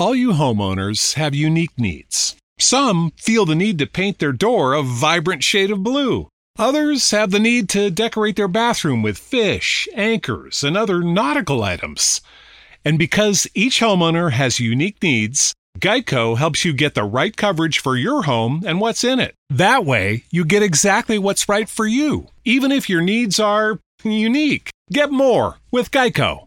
All you homeowners have unique needs. Some feel the need to paint their door a vibrant shade of blue. Others have the need to decorate their bathroom with fish, anchors, and other nautical items. And because each homeowner has unique needs, Geico helps you get the right coverage for your home and what's in it. That way, you get exactly what's right for you, even if your needs are unique. Get more with Geico.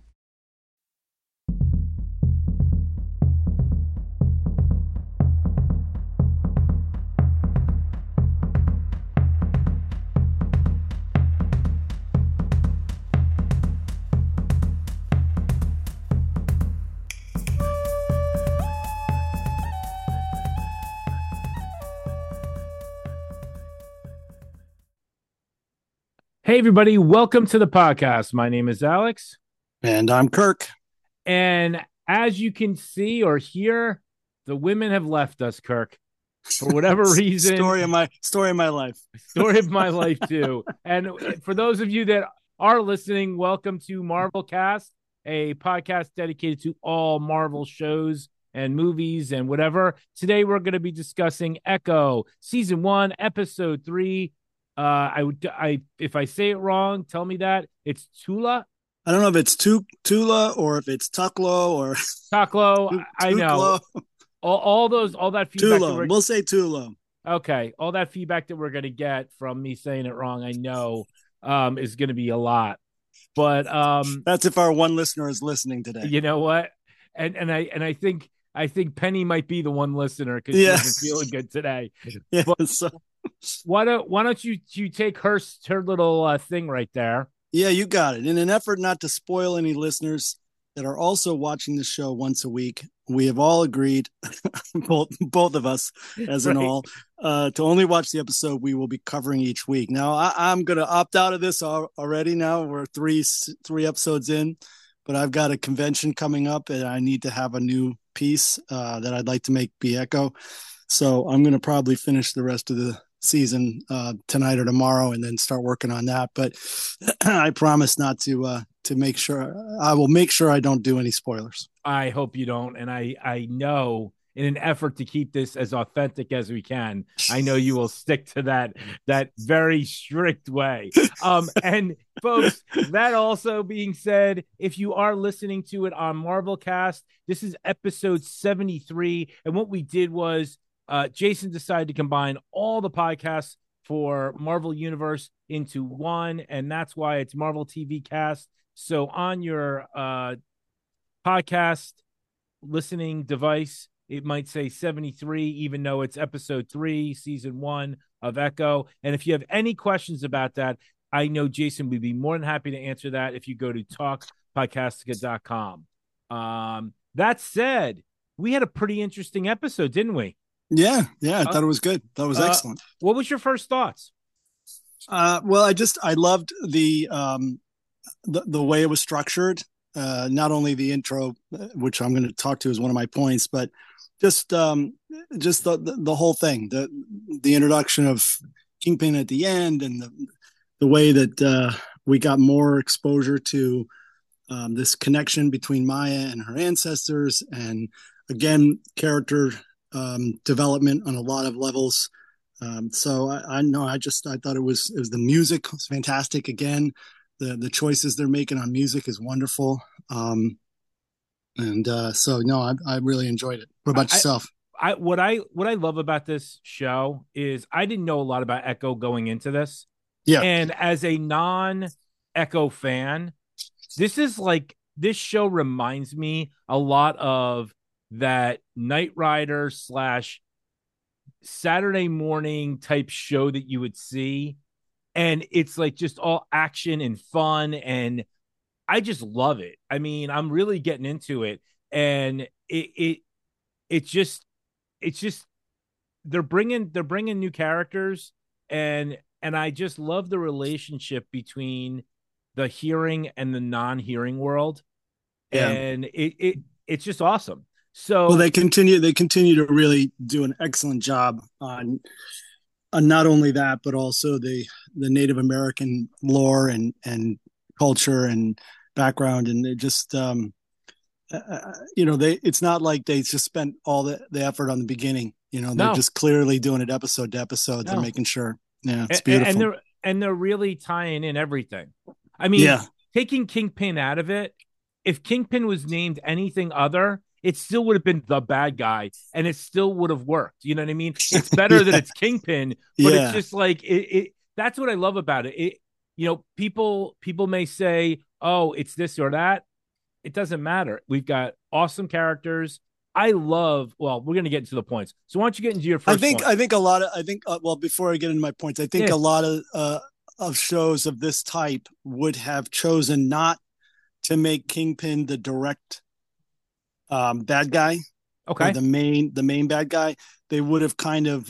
Hey, everybody. Welcome to the podcast. My name is Alex. And I'm Kirk. And as you can see or hear, the women have left us, Kirk, for whatever reason. Story of my life. Story of my life, too. And for those of you that are listening, welcome to Marvel Cast, a podcast dedicated to all Marvel shows and movies and whatever. Today, we're going to be discussing Echo, Season 1, Episode 3. If I say it wrong, tell me that. It's Tula. I don't know if it's Tula or if it's Tuklo or Taklo. I know all that feedback. Tula. We'll say Tula. Okay, all that feedback that we're going to get from me saying it wrong, I know, is going to be a lot. But that's if our one listener is listening today. You know what? And I think Penny might be the one listener because she isn't feeling good today. Yeah. But, why don't you take her little thing right there? Yeah, you got it. In an effort not to spoil any listeners that are also watching the show once a week, we have all agreed, both of us as in all, to only watch the episode we will be covering each week. Now, I'm going to opt out of this already. Now we're three episodes in, but I've got a convention coming up and I need to have a new piece that I'd like to make be Echo. So I'm going to probably finish the rest of the season tonight or tomorrow and then start working on that. But I promise not to make sure I will make sure I don't do any spoilers. I hope you don't. And I know in an effort to keep this as authentic as we can, I know you will stick to that very strict way. And folks, that also being said, if you are listening to it on Marvel Cast, this is episode 73. And what we did was Jason decided to combine all the podcasts for Marvel Universe into one, and that's why it's Marvel TV Cast. So on your podcast listening device, it might say 73, even though it's episode 3, season 1 of Echo. And if you have any questions about that, I know Jason would be more than happy to answer that if you go to talkpodcastica.com. That said, we had a pretty interesting episode, didn't we? Yeah, I thought it was good. That was excellent. What was your first thoughts? Well, I loved the way it was structured. Not only the intro, which I'm going to talk to as one of my points, but just the whole thing, the introduction of Kingpin at the end, and the way that we got more exposure to this connection between Maya and her ancestors, and again, character development on a lot of levels. So I thought it was the music was fantastic. Again, the choices they're making on music is wonderful. I really enjoyed it. What about yourself? What I love about this show is I didn't know a lot about Echo going into this. Yeah. And as a non-Echo fan, this show reminds me a lot of that Knight Rider / Saturday morning type show that you would see. And it's like just all action and fun. And I just love it. I mean, I'm really getting into it. And it's just they're bringing new characters, and I just love the relationship between the hearing and the non-hearing world. Yeah. And it's just awesome. So they continue to really do an excellent job on not only that, but also the Native American lore and culture and background. And it just it's not like they just spent all the effort on the beginning. They're No, just clearly doing it episode to episode. They're no. making sure. Yeah, it's and beautiful. they're really tying in everything. I mean, Yeah, taking Kingpin out of it, if Kingpin was named anything other, it still would have been the bad guy, and it still would have worked. You know what I mean? It's better that yeah, it's Kingpin, but it's yeah. just like it. That's what I love about it. People may say, "Oh, it's this or that." It doesn't matter. We've got awesome characters. I love. Well, we're going to get into the points. So why don't you get into your I first think point? I think a lot of I think well, before I get into my points, I think Yeah. a lot of shows of this type would have chosen not to make Kingpin the direct bad guy or Okay. the main bad guy. They would have kind of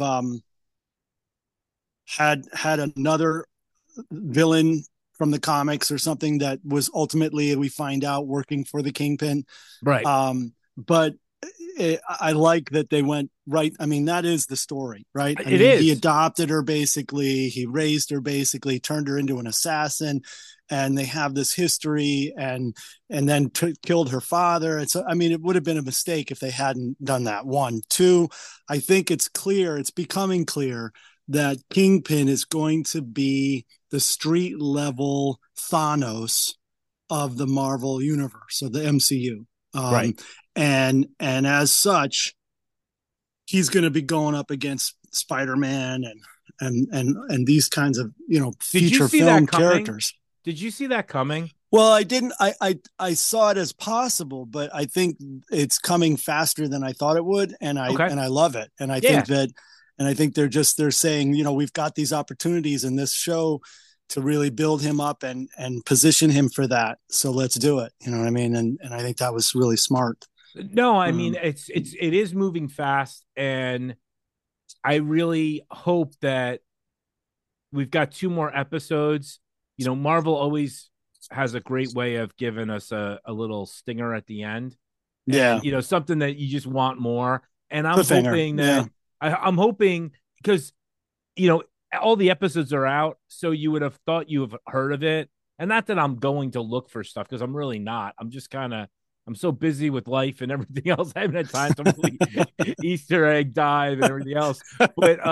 had another villain from the comics or something that was ultimately, we find out, working for the Kingpin. Right. But I like that they went right. I mean, that is the story, right? I It mean, he is. adopted her basically, he raised her basically, turned her into an assassin, and they have this history, and then killed her father. And so, I mean, it would have been a mistake if they hadn't done that. One, two, I think it's becoming clear that Kingpin is going to be the street level Thanos of the Marvel universe, of the MCU. Right. And as such, he's going to be going up against Spider-Man and these kinds of Did you feature see film that coming? characters. Did you see that coming? Well, I didn't. I saw it as possible, but I think it's coming faster than I thought it would, and I Okay. and I love it. And I Yeah. think that, and I think they're saying, we've got these opportunities in this show to really build him up and position him for that. So let's do it. You know what I mean? And I think that was really smart. No, I mean Um, it is moving fast, and I really hope that we've got two more episodes. Marvel always has a great way of giving us a little stinger at the end, yeah, and something that you just want more. And I'm cliffhanger. hoping Yeah, that I'm hoping, because you know all the episodes are out, so you would have thought you have heard of it. And not that I'm going to look for stuff, because I'm really not. I'm so busy with life and everything else. I haven't had time to really Easter egg dive and everything else. But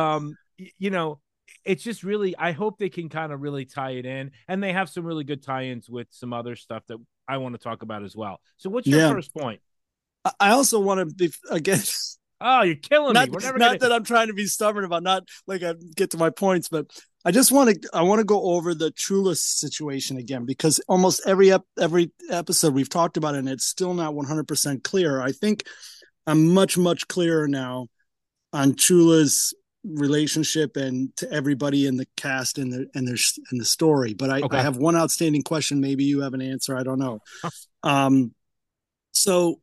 it's just really, I hope they can kind of really tie it in, and they have some really good tie-ins with some other stuff that I want to talk about as well. So what's your yeah. first point? I also want to be again. Oh, you're killing me. not We're never not gonna. that I'm trying to be stubborn about not like I get to my points, but I want to go over the Chula situation again, because almost every episode we've talked about it, and it's still not 100% clear. I think I'm much clearer now on Chula's relationship and to everybody in the cast and the story. But I Okay. have one outstanding question. Maybe you have an answer. I don't know. Um, so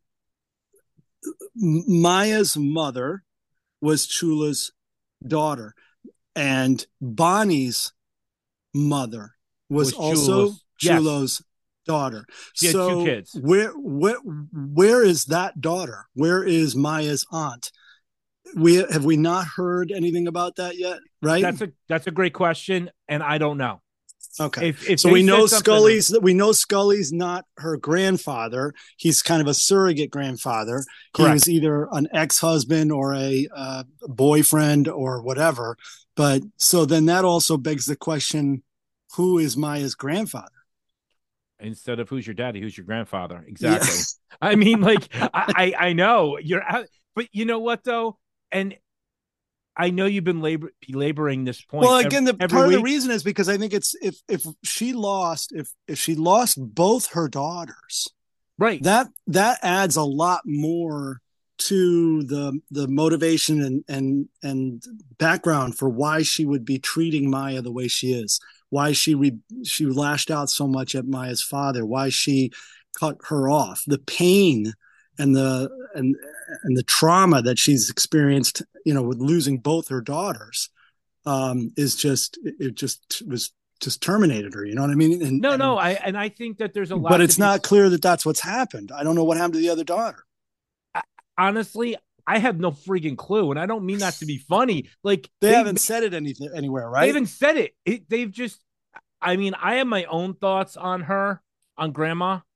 Maya's mother was Chula's daughter, and Bonnie's mother was Was also Chula's? Yes, Chulo's daughter. she had two So kids. where is that daughter? Where is Maya's aunt? We not heard anything about that yet, right? That's a great question, and I don't know. Okay. If So they said something, We know Scully's not her grandfather. He's kind of a surrogate grandfather. He correct. was either an ex-husband or a boyfriend or whatever. But so then that also begs the question, who is Maya's grandfather? Instead of who's your daddy, who's your grandfather? Yeah. Exactly. I mean, like I know you're out, but you know what though, and I know you've been belaboring this point Well, again, the every part of the week. reason is because I think it's if she lost both her daughters, Right. that adds a lot more to the motivation and background for why she would be treating Maya the way she is, why she lashed out so much at Maya's father, why she cut her off, the pain and the trauma that she's experienced, with losing both her daughters, is just it just was just terminated her. You know what I mean? No, I think that there's a But lot to it's be. not clear that that's what's happened. I don't know what happened to the other daughter. Honestly, I have no freaking clue, and I don't mean that to be funny. Like They haven't said it anywhere, they right? haven't said it. They've just. I mean, I have my own thoughts on her, on Grandma.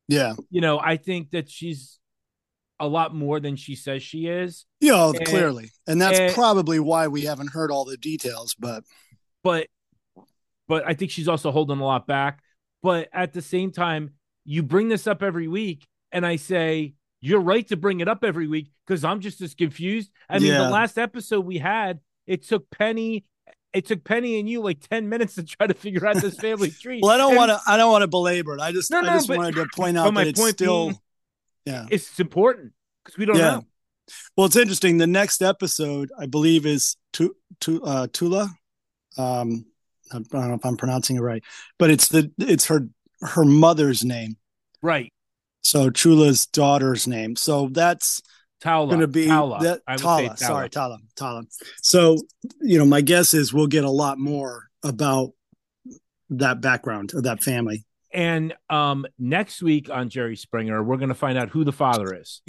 Yeah. I think that she's a lot more than she says she is. And, Clearly. And that's and probably why we haven't heard all the details, but I think she's also holding a lot back. But at the same time, you bring this up every week, and I say you're right to bring it up every week because I'm just as confused. I mean, the last episode we had, it took Penny and you like 10 minutes to try to figure out this family tree. Well, I don't want to belabor it. I just wanted to point out that it's still, it's important because we don't know. Well, it's interesting. The next episode, I believe, is Tula. I don't know if I'm pronouncing it right, but it's her mother's name, right? So Chula's daughter's name. So that's going to be Tala. Sorry, Tala. So my guess is we'll get a lot more about that background of that family. And next week on Jerry Springer, we're going to find out who the father is.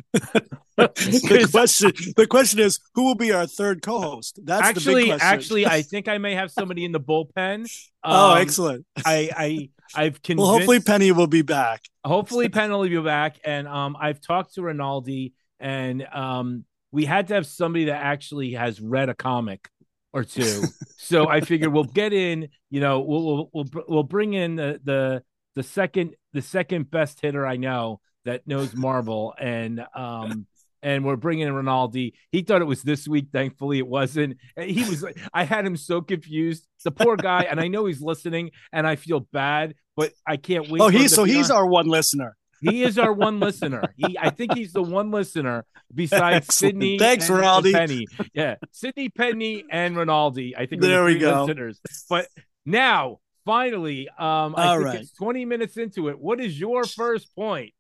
The question is, who will be our third co-host? That's the big question. Actually, I think I may have somebody in the bullpen. Excellent. I've convinced. Well, hopefully Penny will be back. Hopefully Penny will be back, and I've talked to Rinaldi, and we had to have somebody that actually has read a comic or two. So I figured we'll get in. We'll bring in the second best hitter I know that knows Marvel, and we're bringing in Rinaldi. He thought it was this week. Thankfully, it wasn't. He was. I had him so confused. The poor guy, and I know he's listening, and I feel bad, but I can't wait. He's our one listener. He is our one listener. I think he's the one listener besides Excellent. Sydney. Thanks, Rinaldi. Penny. Yeah, Sydney, Penny, and Rinaldi. I think there we go. Listeners. But now, finally, I think it's 20 minutes into it. What is your first point?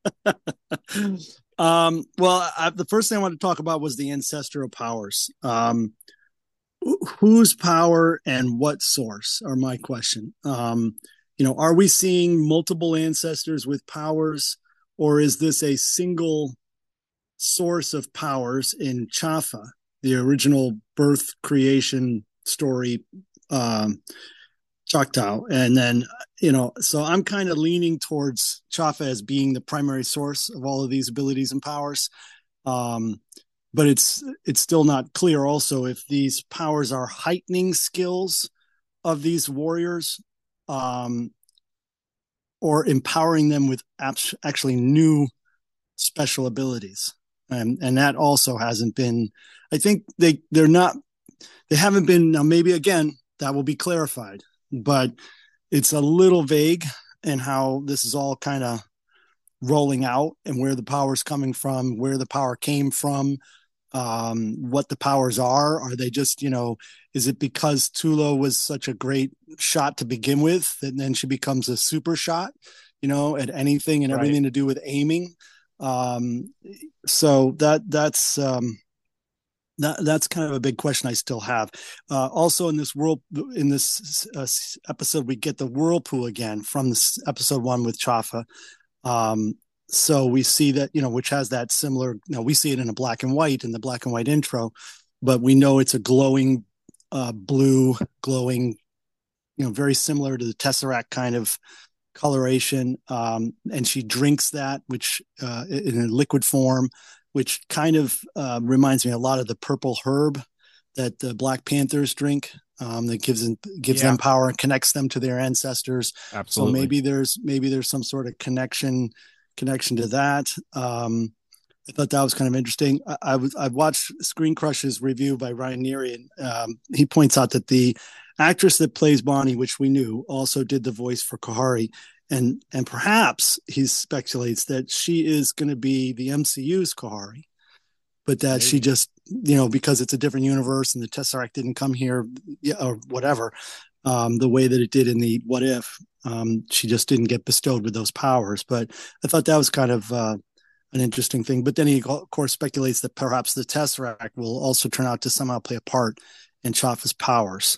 The first thing I wanted to talk about was the ancestral powers. Whose power and what source are my question. Are we seeing multiple ancestors with powers, or is this a single source of powers in Chafa, the original birth creation story, Choctaw? And then, so I'm kind of leaning towards Chafa as being the primary source of all of these abilities and powers. But it's still not clear also if these powers are heightening skills of these warriors, or empowering them with actually new special abilities. And that also hasn't been, I think they haven't been, now maybe again, that will be clarified, but it's a little vague in how this is all kind of rolling out and where the power is coming from, where the power came from, what the powers are. Are they just, is it because Tula was such a great shot to begin with that then she becomes a super shot, at anything and everything to do with aiming? So that's kind of a big question I still have. Also in this episode, we get the whirlpool again from this episode 1 with Chafa. So we see that, which has that similar, we see it in the black and white intro, but we know it's a glowing, blue glowing, very similar to the Tesseract kind of coloration. And she drinks that, which, in a liquid form, which kind of, reminds me a lot of the purple herb that the Black Panthers drink. That gives them power and connects them to their ancestors. Absolutely. So maybe there's some sort of connection to that. I thought that was kind of interesting. I watched Screen Crush's review by Ryan Neary, and he points out that the actress that plays Bonnie, which we knew, also did the voice for Kahari, and perhaps he speculates that she is going to be the MCU's Kahari, but that she just, because it's a different universe and the Tesseract didn't come here, or whatever, the way that it did in the What If, she just didn't get bestowed with those powers. But I thought that was kind of an interesting thing. But then he, of course, speculates that perhaps the Tesseract will also turn out to somehow play a part in Chafa's powers.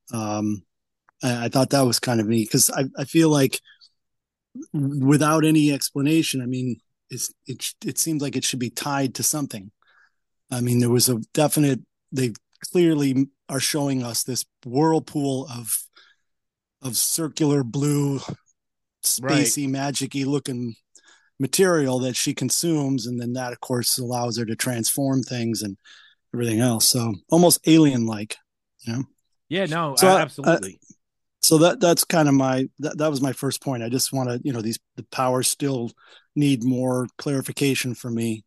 I thought that was kind of neat because I feel like without any explanation, I mean, it seems like it should be tied to something. I mean, there was a definite, they clearly are showing us this whirlpool of circular blue, spacey, magic-y looking material that she consumes, and then that, of course, allows her to transform things and everything else. So almost alien-like, you know. Yeah, no, So absolutely. so that's kind of that was my first point. I just want to, the powers still need more clarification for me,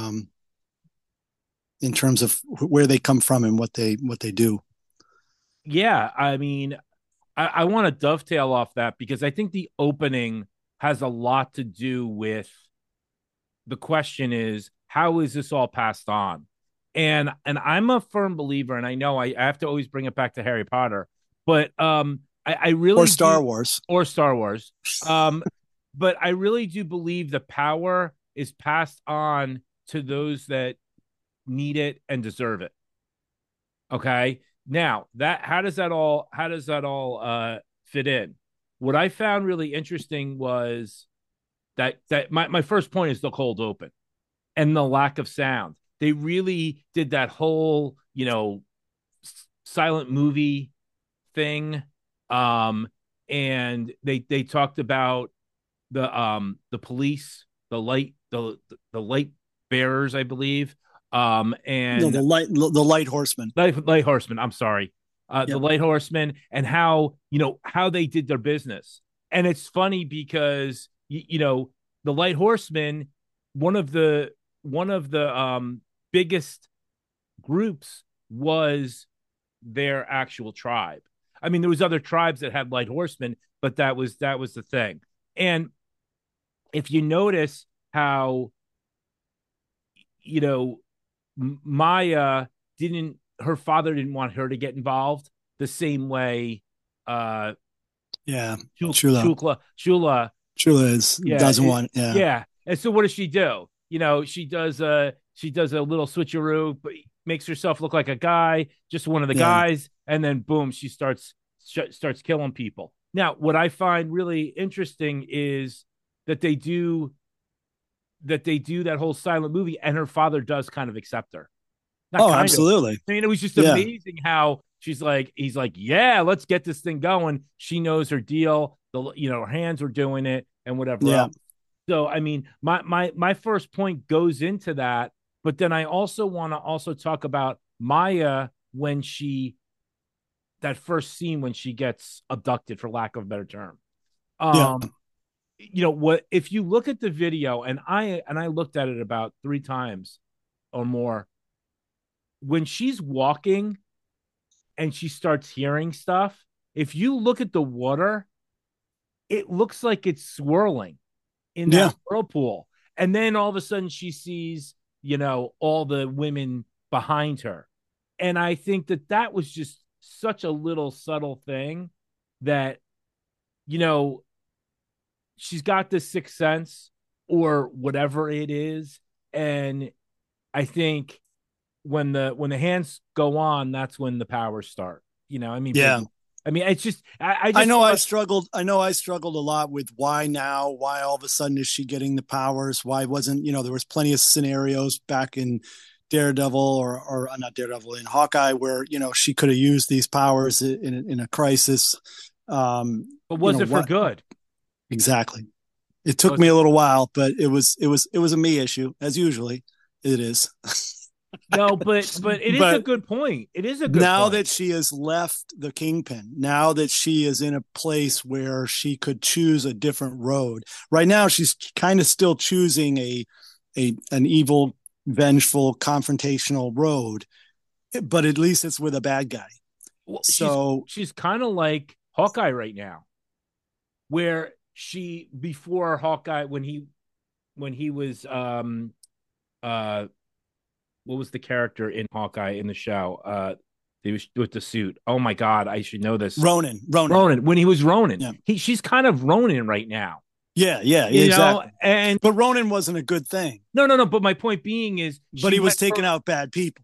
in terms of where they come from and what they do. Yeah, I mean, I want to dovetail off that because I think the opening has a lot to do with the question is how is this all passed on? And I'm a firm believer, and I know I have to always bring it back to Harry Potter, but I really Or Star do, Wars. or Star Wars. Um, but I really do believe the power is passed on to those that need it and deserve it. Okay. Now that how does that all fit in? What I found really interesting was that my first point is the cold open and the lack of sound. They really did that whole, silent movie thing. Um, and they talked about the police, the light bearers, I believe. No, And the light horseman. Light Horseman. I'm sorry, the Yep. Light Horseman, and how they did their business. And it's funny because the Light Horseman, one of the biggest groups was their actual tribe. I mean, there was other tribes that had Light Horsemen, but that was the thing. And if you notice how you know Maya didn't her father didn't want her to get involved the same way uh Yeah. Chula. Shula, Chula is yeah, doesn't want. Yeah. yeah. And so what does she do? She does a little switcheroo, but makes herself look like a guy, just one of the Yeah. guys, and then boom, she starts killing people. Now, what I find really interesting is that they do that whole silent movie, and her father does kind of accept her. Not Oh, kind of. absolutely. I mean, it was just Yeah. amazing how he's like, yeah, let's get this thing going. She knows her deal. Her hands were doing it and whatever Yeah. else. So, I mean, my first point goes into that, but then I also want to also talk about Maya when that first scene when she gets abducted, for lack of a better term. Yeah. Um, what if you look at the video, and I looked at it about 3 times or more, when she's walking and she starts hearing stuff, if you look at the water, it looks like it's swirling in Yeah. that whirlpool. And then all of a sudden she sees, all the women behind her. And I think that was just such a little subtle thing that, you know, she's got this sixth sense or whatever it is. And I think when the hands go on, that's when the powers start. I mean, Yeah. I mean, it's just I I just know I thought, struggled. I know I struggled a lot with why now, why all of a sudden is she getting the powers? Why wasn't, there was plenty of scenarios back in Daredevil or not Daredevil, in Hawkeye where, she could have used these powers in a crisis. but was it for what good? exactly? It took Was me a little while, but it was a me issue, as usually it is. No, but it is a But good point. It is a good now point. that she has left the Kingpin, now that she is in a place where she could choose a different road. Right now, she's kind of still choosing an evil, vengeful, confrontational road, but at least it's with a bad guy. Well, So she's kind of like Hawkeye right now, where she before Hawkeye when he was uh what was the character in Hawkeye in the show? He was with the suit. Oh my god, I should know this. Ronan. Ronan. When he was Ronan, Yeah. she's kind of Ronan right now. Yeah, exactly. And But Ronan wasn't a good thing. no. But my point being is, But he was taking out bad people.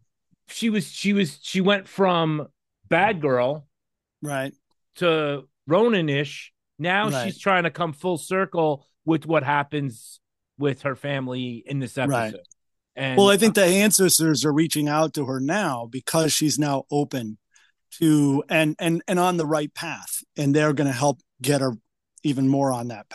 She went from bad girl Right. to Ronan-ish. Now Right. she's trying to come full circle with what happens with her family in this episode. Right. And Well, I think the ancestors are reaching out to her now because she's now open to and on the right path, and they're going to help get her even more on that path.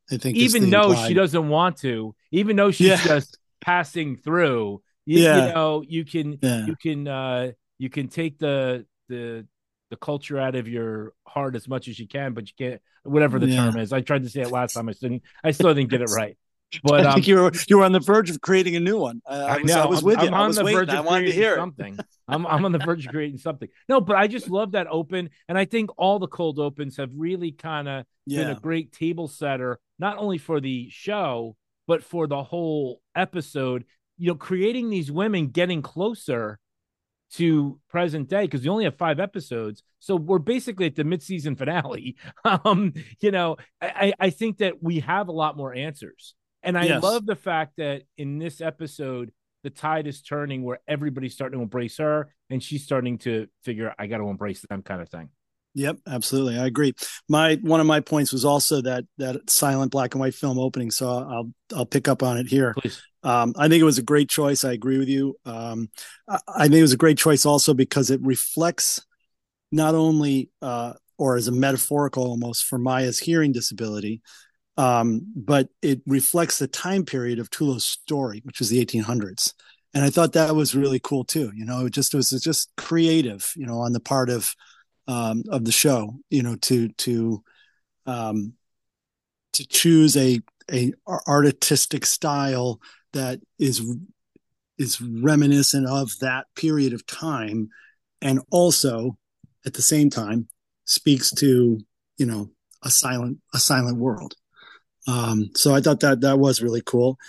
I think is even the though she implied. doesn't want to, even though she's Yeah, just passing through. You yeah, know, you can yeah, you can take the culture out of your heart as much as you can, but you can't, whatever the yeah. term is. I tried to say it last time. I still didn't get it right. But I think you were on the verge of creating a new one. I I know was with you. I'm I on was the waiting. verge I of wanted to creating hear it. something. I'm on the verge of creating something. No, but I just love that open, and I think all the cold opens have really kind of been a Yeah, great table setter, not only for the show but for the whole episode. You know, creating these women getting closer to present day because we only have 5 episodes, so we're basically at the mid-season finale. You know, I think that we have a lot more answers, and I yes. love the fact that in this episode the tide is turning where everybody's starting to embrace her and she's starting to figure I got to embrace them kind of thing. Yep, absolutely. I agree. One of my points was also that silent black and white film opening. So I'll pick up on it here. Please. I think it was a great choice. I agree with you. I think it was a great choice also because it reflects not only or as a metaphorical almost for Maya's hearing disability, but it reflects the time period of Tulo's story, which was the 1800s. And I thought that was really cool too. You know, it was just creative, you know, on the part of the show, you know, um, to choose a artistic style that is reminiscent of that period of time, and also at the same time speaks to, you know, a silent world. So I thought that was really cool.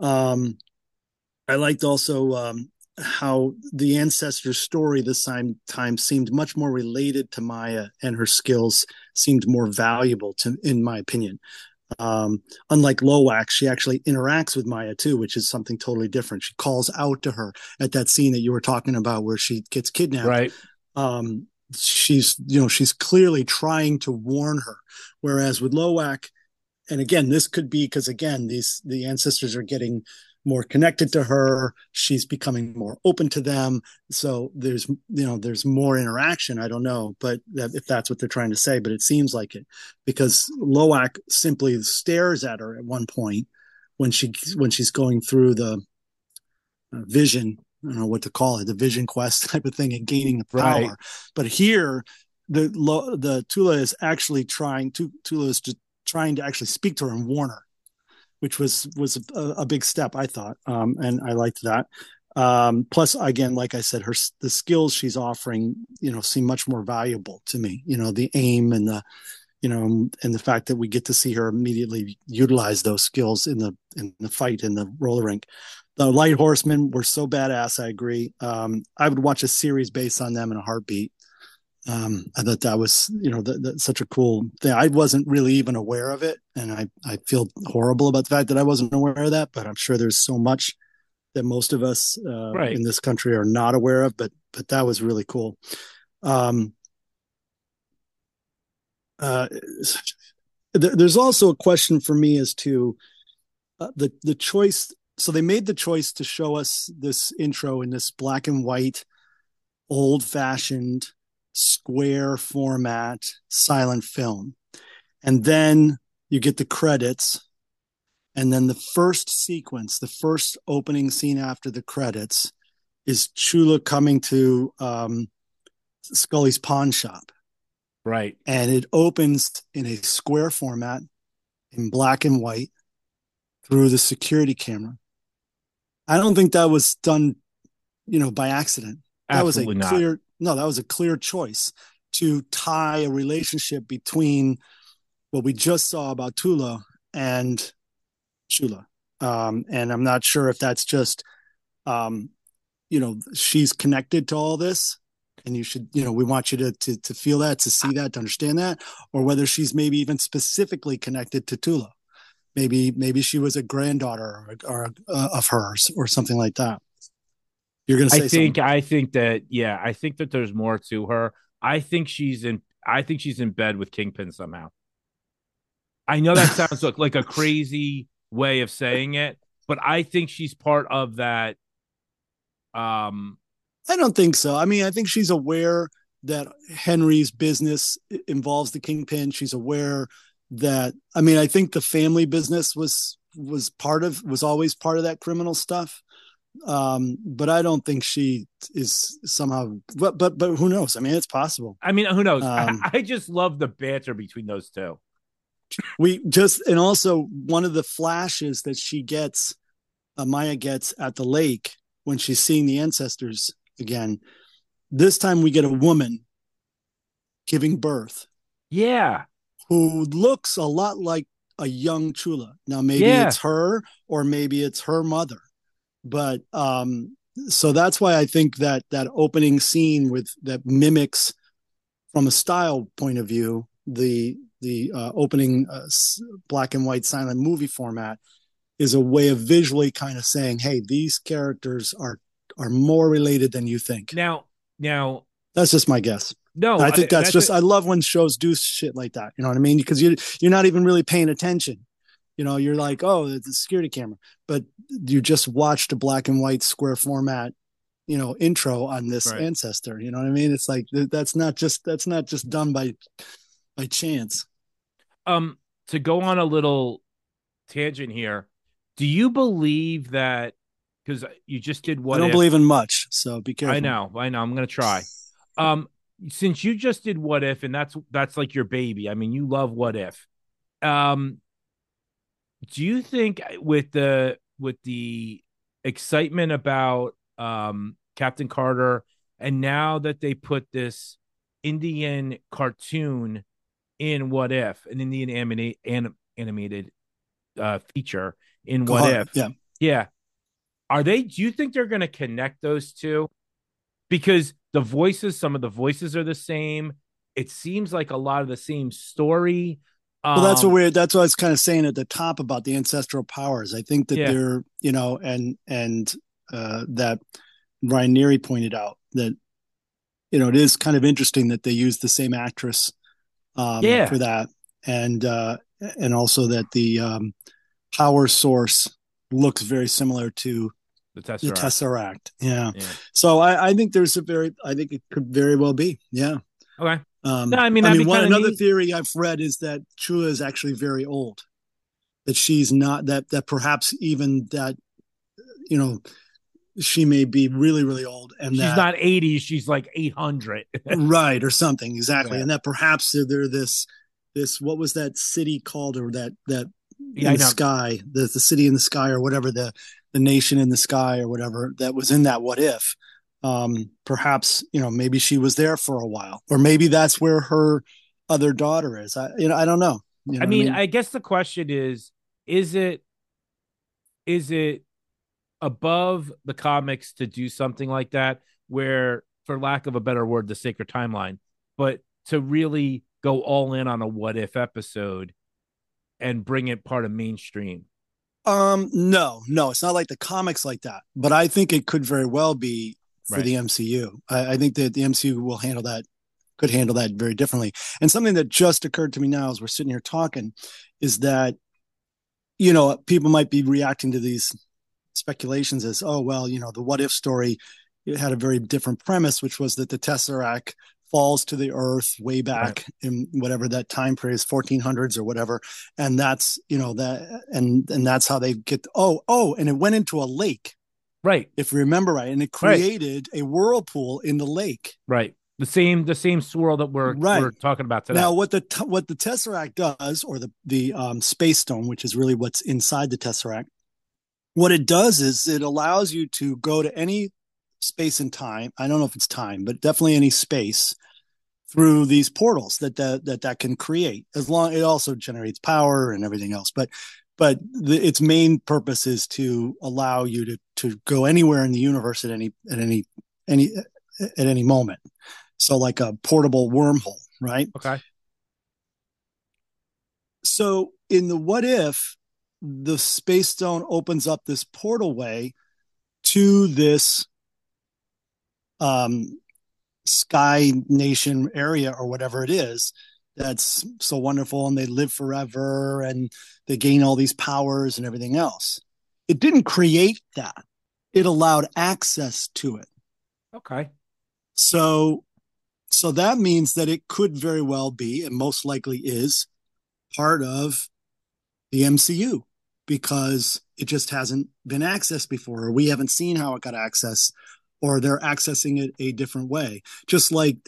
I liked also how the ancestor story this time seemed much more related to Maya, and her skills seemed more valuable to, in my opinion. Unlike Loak, she actually interacts with Maya too, which is something totally different. She calls out to her at that scene that you were talking about where she gets kidnapped. Right. She's clearly trying to warn her, whereas with Loak, and again, this could be because again, the ancestors are getting more connected to her. She's becoming more open to them. So there's more interaction. I don't know, but if that's what they're trying to say, but it seems like it because Loak simply stares at her at one point when she's going through the vision. I don't know what to call it, the vision quest type of thing and gaining the power. Right. But here, the Tula is actually Tula is just trying to actually speak to her and warn her, which was a big step, I thought, and I liked that. Plus, again, like I said, the skills she's offering, you know, seem much more valuable to me. You know, the aim and the fact that we get to see her immediately utilize those skills in the fight in the roller rink. The Light Horsemen were so badass. I agree. I would watch a series based on them in a heartbeat. I thought that was, you know, such a cool thing. I wasn't really even aware of it, and I feel horrible about the fact that I wasn't aware of that. But I'm sure there's so much that most of us Right. in this country are not aware of. But that was really cool. Um, uh, there's also a question for me as to the choice. So they made the choice to show us this intro in this black and white, old fashioned square format silent film. And then you get the credits. And then the first sequence, the first opening scene after the credits is Chula coming to Scully's pawn shop. Right. And it opens in a square format in black and white through the security camera. I don't think that was done, you know, by accident. Absolutely not. That was a clear choice to tie a relationship between what we just saw about Tula and Chula. And I'm not sure if that's just, you know, she's connected to all this and you should, you know, we want you to feel that, to see that, to understand that, or whether she's maybe even specifically connected to Tula. Maybe she was a granddaughter or of hers or something like that. You're going to say something. I think that I think that there's more to her. I think she's in bed with Kingpin somehow. I know that sounds like a crazy way of saying it, but I think she's part of that. I don't think so. I mean, I think she's aware that Henry's business involves the Kingpin. She's aware that, I mean, I think the family business was always part of that criminal stuff. But I don't think she is somehow, but who knows? I mean, it's possible. I mean, who knows? Um, I just love the banter between those two. and also one of the flashes that Maya gets at the lake when she's seeing the ancestors again. This time we get a woman giving birth Yeah. who looks a lot like a young Chula. Now, maybe Yeah. it's her or maybe it's her mother. But so that's why I think that opening scene that mimics, from a style point of view, the opening black and white silent movie format is a way of visually kind of saying, hey, these characters are more related than you think. Now, that's just my guess. No, I think that's just, I love when shows do shit like that. You know what I mean? Because you're not even really paying attention. You know, you're like, oh, it's a security camera, but you just watched a black and white square format, intro on this ancestor. You know what I mean? It's like that's not just done by chance. To go on a little tangent here, do you believe that, because you just did What If? I don't believe in much, so be careful. I know. I'm gonna try. Since you just did What If, and that's like your baby. I mean, you love What If. Do you think with the excitement about Captain Carter, and now that they put this Indian cartoon in What If, an Indian animated feature in What If? Yeah. Do you think they're going to connect those two? Because some of the voices are the same. It seems like a lot of the same story. Well, that's what I was kind of saying at the top about the ancestral powers. I think that they're, and that Ryan Neary pointed out that, it is kind of interesting that they use the same actress for that. And also that the power source looks very similar to the Tesseract. Yeah. So I think I think it could very well be. Yeah. Okay. No, I mean, another theory I've read is that Chula is actually very old. That she's not that perhaps even that, she may be really, really old, and she's not 80. She's like 800, right, or something, exactly. And that perhaps they're this what was that city called, or that in the sky, the city in the sky, or whatever, the nation in the sky, or whatever that was in that What If. Perhaps, maybe she was there for a while, or maybe that's where her other daughter is. I don't know. I mean, I guess the question is it above the comics to do something like that, where, for lack of a better word, the sacred timeline, but to really go all in on a What If episode and bring it part of mainstream? No, it's not like the comics like that, but I think it could very well be for the MCU. I think that the MCU could handle that very differently. And something that just occurred to me now as we're sitting here talking is that, people might be reacting to these speculations as, oh, well, the What If story, it had a very different premise, which was that the Tesseract falls to the earth way back in whatever that time period is, 1400s or whatever. And that's, that, and that's how they get, and it went into a lake. Right. If you remember right. And it created a whirlpool in the lake. Right. The same swirl that we're talking about today. Now, what the Tesseract does, or the Space Stone, which is really what's inside the Tesseract, what it does is it allows you to go to any space and time. I don't know if it's time, but definitely any space through these portals that can create. As long, it also generates power and everything else, but its main purpose is to allow you to go anywhere in the universe at any moment. So like a portable wormhole, right? Okay. So in the What If, the Space Stone opens up this portal way to this Sky Nation area, or whatever it is, that's so wonderful, and they live forever and they gain all these powers and everything else. It didn't create that. It allowed access to it. Okay. So that means that it could very well be, and most likely is, part of the MCU because it just hasn't been accessed before, or we haven't seen how it got accessed, or they're accessing it a different way. Just like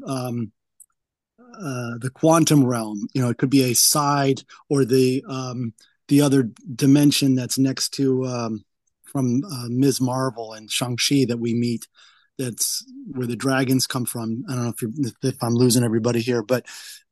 the quantum realm, it could be a side, or the other dimension that's next to from Ms. Marvel and Shang-Chi that we meet. That's where the dragons come from. I don't know if I'm losing everybody here, but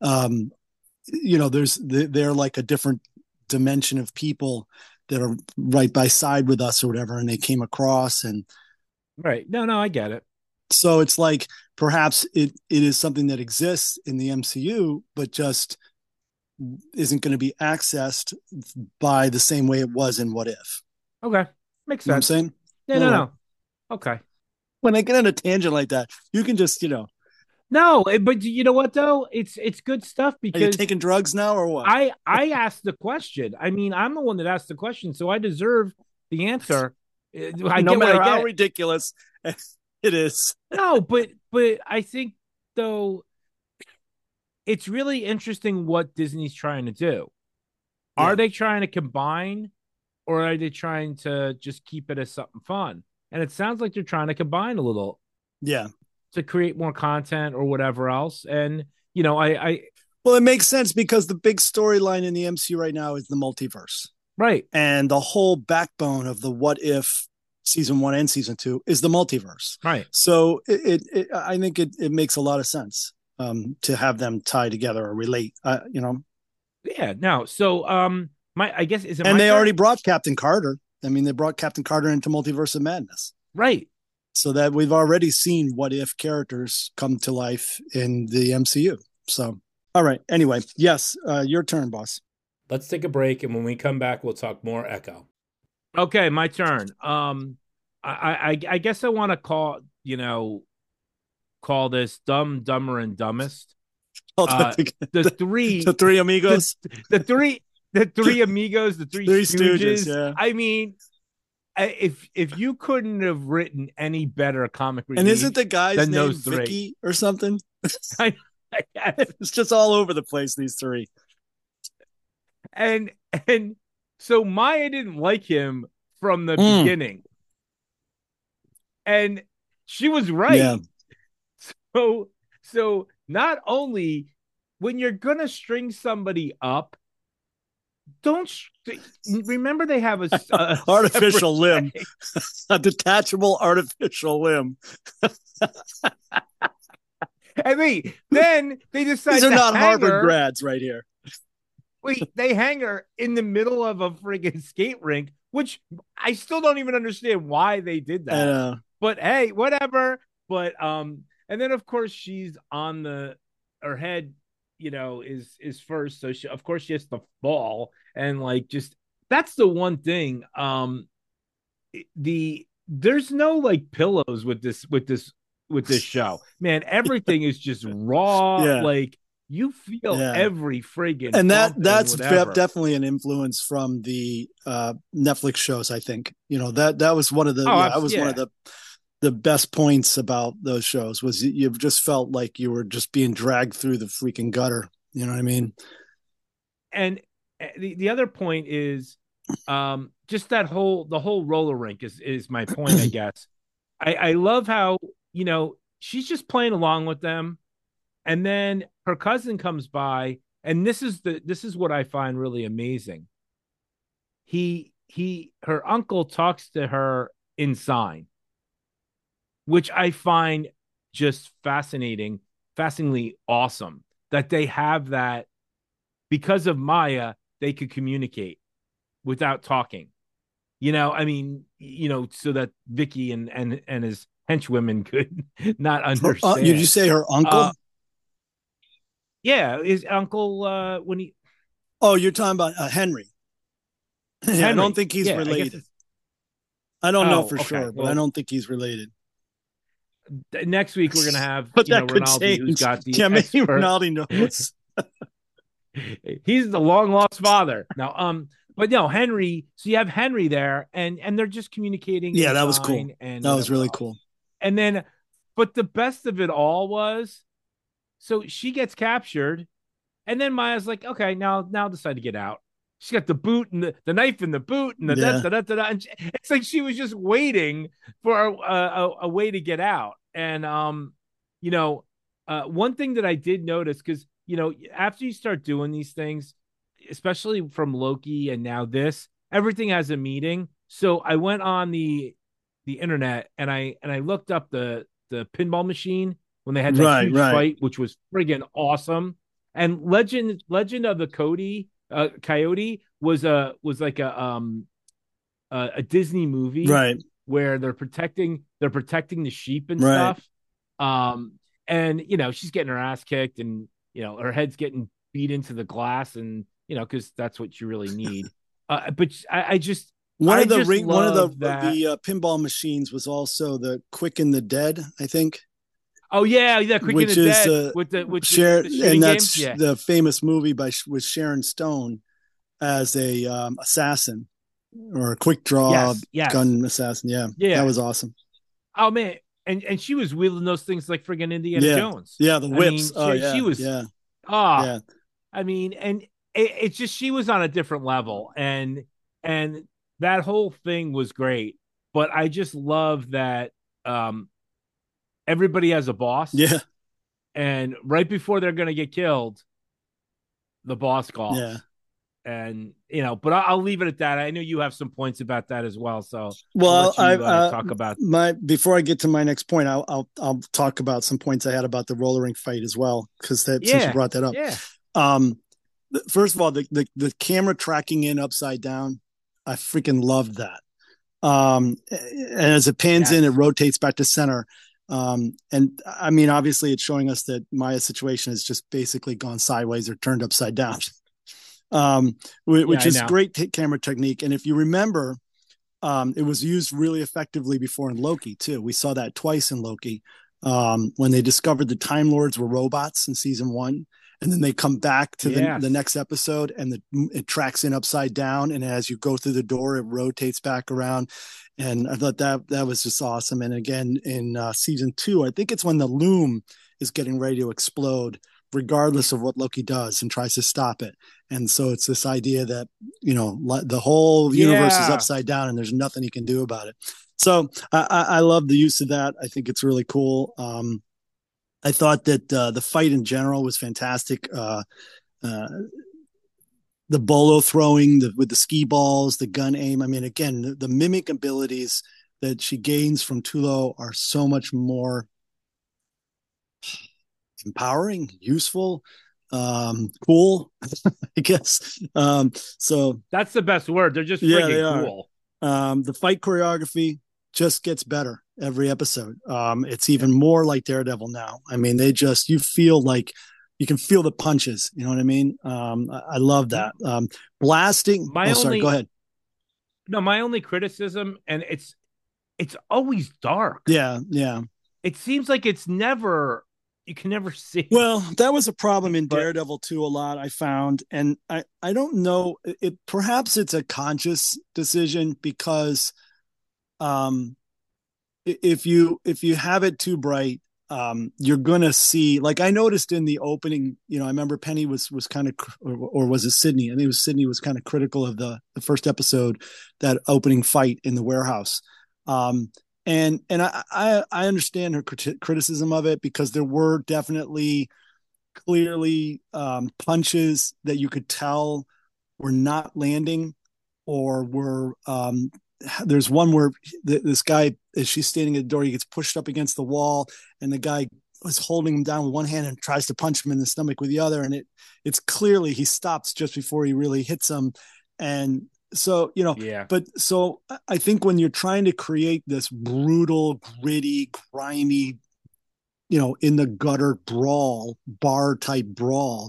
they're like a different dimension of people that are right by side with us or whatever, and they came across. And right. No, I get it. So it's like perhaps it is something that exists in the MCU, but just isn't going to be accessed by the same way it was in What If. Okay. Makes sense. You know what I'm saying? Yeah, no. Okay. When I get on a tangent like that, you can just, No, but you know what though? It's good stuff because are you taking drugs now or what? I asked the question. I mean, I'm the one that asked the question, so I deserve the answer. No matter how ridiculous it is. No, but I think though it's really interesting what Disney's trying to do. Yeah. Are they trying to combine, or are they trying to just keep it as something fun? And it sounds like they're trying to combine a little. Yeah. To create more content or whatever else. And, well, it makes sense because the big storyline in the MCU right now is the multiverse. Right. And the whole backbone of the What If season 1 and season 2 is the multiverse. Right. So I think it makes a lot of sense to have them tie together or relate, Yeah, no. So I guess is it and they already brought Captain Carter. I mean, they brought Captain Carter into Multiverse of Madness. Right. So that we've already seen What If characters come to life in the MCU. So, all right. Anyway, yes, your turn, boss. Let's take a break, and when we come back, we'll talk more Echo. Okay, my turn. I guess I want to call this Dumb, Dumber, and Dumbest. The three amigos, the three amigos, the three Stooges. Yeah. I mean, if you couldn't have written any better comic relief, and isn't the guy's name Vicky or something? It's just all over the place, these three. And so Maya didn't like him from the beginning, and she was right. Yeah. So not only when you're gonna string somebody up, don't remember they have a artificial limb, a detachable artificial limb. I mean, then they decide these are not Harvard grads right here. Wait, they hang her in the middle of a friggin' skate rink, which I still don't even understand why they did that. But hey, whatever. But and then of course she's on her head, is first, so she has to fall, and just that's the one thing. There's no pillows with this show, man. Everything is just raw. Yeah. You feel every friggin' and that's definitely an influence from the Netflix shows. I think that was one of the one of the best points about those shows was you've just felt like you were just being dragged through the freaking gutter. You know what I mean? And the other point is just the whole roller rink is my point, I guess. I love how, she's just playing along with them. And then her cousin comes by, and this is what I find really amazing. Her uncle talks to her in sign, which I find just fascinatingly awesome that they have that. Because of Maya, they could communicate without talking. I mean, so that Vicky and his henchwomen could not understand. Did you say her uncle? Yeah, his uncle when he. Oh, you're talking about Henry. Henry. I don't think he's related. I don't know for sure, but I don't think he's related. Next week we're gonna have Ronaldo, who's got the expert. Ronaldo knows. He's the long lost father now. But no, Henry. So you have Henry there, and they're just communicating. Yeah, that was cool. And that was really cool. And then, but the best of it all was, so she gets captured, And then Maya's like, okay, now decide to get out. She's got the boot and the knife in the boot and the Yeah. And it's like she was just waiting for a way to get out. And you know, one thing that I did notice, because after you start doing these things, especially from Loki and now this, everything has a meaning. So I went on the internet and I looked up the pinball machine when they had that Right, huge right. fight, which was friggin' awesome. And Legend of the Coyote was like a Disney movie Right. where they're protecting the sheep and Right. stuff. And she's getting her ass kicked, and her head's getting beat into the glass, and because that's what you really need. But I just One I of the just one of love that. the pinball machines was also the Quick and the Dead, I think, Oh yeah, Quick and which the is Dead with the Sharon, shooting and games. that's Yeah, the famous movie with Sharon Stone as a assassin or a quick draw yes, gun assassin. Yeah, that yeah. was awesome. Oh man, and she was wielding those things like friggin' Indiana Yeah, Jones. yeah, the I whips. mean, Oh she yeah, was yeah, ah. yeah. I mean, and it's just she was on a different level, and that whole thing was great. But I just love that everybody has a boss, Yeah, and right before they're gonna get killed, the boss yeah. calls. And but I'll leave it at that. I know you have some points about that as well, so I'll Well, let you talk about. my before I get to my next point, I'll talk about some points I had about the roller rink fight as well, because that since you Yeah, brought that up. yeah, Um, First of all, the camera tracking in upside down, I freaking loved that. And as it pans in, it yes, rotates back to center. And I mean, obviously, it's showing us that Maya's situation has just basically gone sideways or turned upside down, yeah. which I is know. great camera technique. And if you remember, it was used really effectively before in Loki too. We saw that twice in Loki, when they discovered the Time Lords were robots in season 1, and then they come back to the Yes, next episode, and it tracks in upside down, and as you go through the door, it rotates back around. And I thought that was just awesome. And again, in season 2, I think it's when the loom is getting ready to explode, regardless of what Loki does, and tries to stop it. And so it's this idea that the whole universe is yeah. upside down and there's nothing you can do about it. So I love the use of that. I think it's really cool. I thought that the fight in general was fantastic. The bolo throwing with the ski balls, the gun aim. I mean, again, the mimic abilities that she gains from Tulo are so much more empowering, useful, cool, I guess. So That's the best word. They're just yeah, they friggin' are. cool. The fight choreography just gets better every episode. It's even more like Daredevil now. I mean, you feel like you can feel the punches. You know what I mean? I love that. Blasting. My Oh, sorry. Go only ahead. No, my only criticism, and it's always dark. Yeah, yeah. It seems like you can never see. Well, that was a problem in But Daredevil too. A lot I found, and I don't know. Perhaps it's a conscious decision because if you have it too bright, you're gonna see. Like I noticed in the opening, I remember Penny was kind of, or was it Sydney? I think it was Sydney was kind of critical of the first episode, that opening fight in the warehouse. And I understand her criticism of it, because there were definitely clearly punches that you could tell were not landing, or were there's one where this guy, as she's standing at the door, he gets pushed up against the wall, and the guy was holding him down with one hand and tries to punch him in the stomach with the other, and it's clearly he stops just before he really hits him. And so yeah, but so I think when you're trying to create this brutal, gritty, grimy, in the gutter brawl, bar type brawl,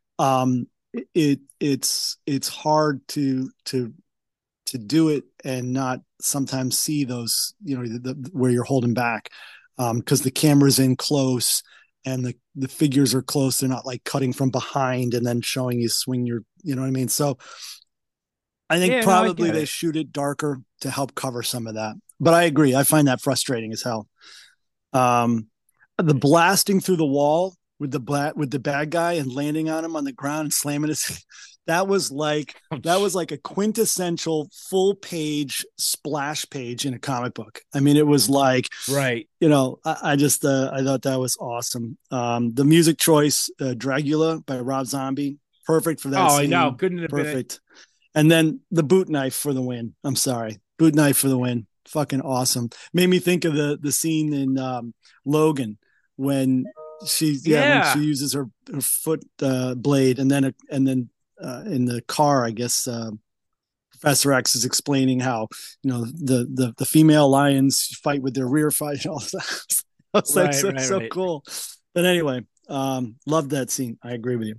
it's hard to do it and not sometimes see those, where you're holding back, because the camera's in close and the figures are close. They're not like cutting from behind and then showing you swing your, you know what I mean? So I think yeah. No, I probably get they it. shoot it darker to help cover some of that. But I agree. I find that frustrating as hell. The blasting through the wall with the bad guy and landing on him on the ground and slamming his. That was like a quintessential full page splash page in a comic book. I mean, it was like, right. I just I thought that was awesome. The music choice, Dragula by Rob Zombie, perfect for that. Oh, scene. I know, couldn't have perfect. And then the boot knife for the win. I'm sorry, boot knife for the win. Fucking awesome. Made me think of the scene in Logan when when she uses her foot blade, and then in the car, I guess Professor X is explaining how the female lions fight with their rear fight. All that. I was like, so cool. But anyway, loved that scene. I agree with you.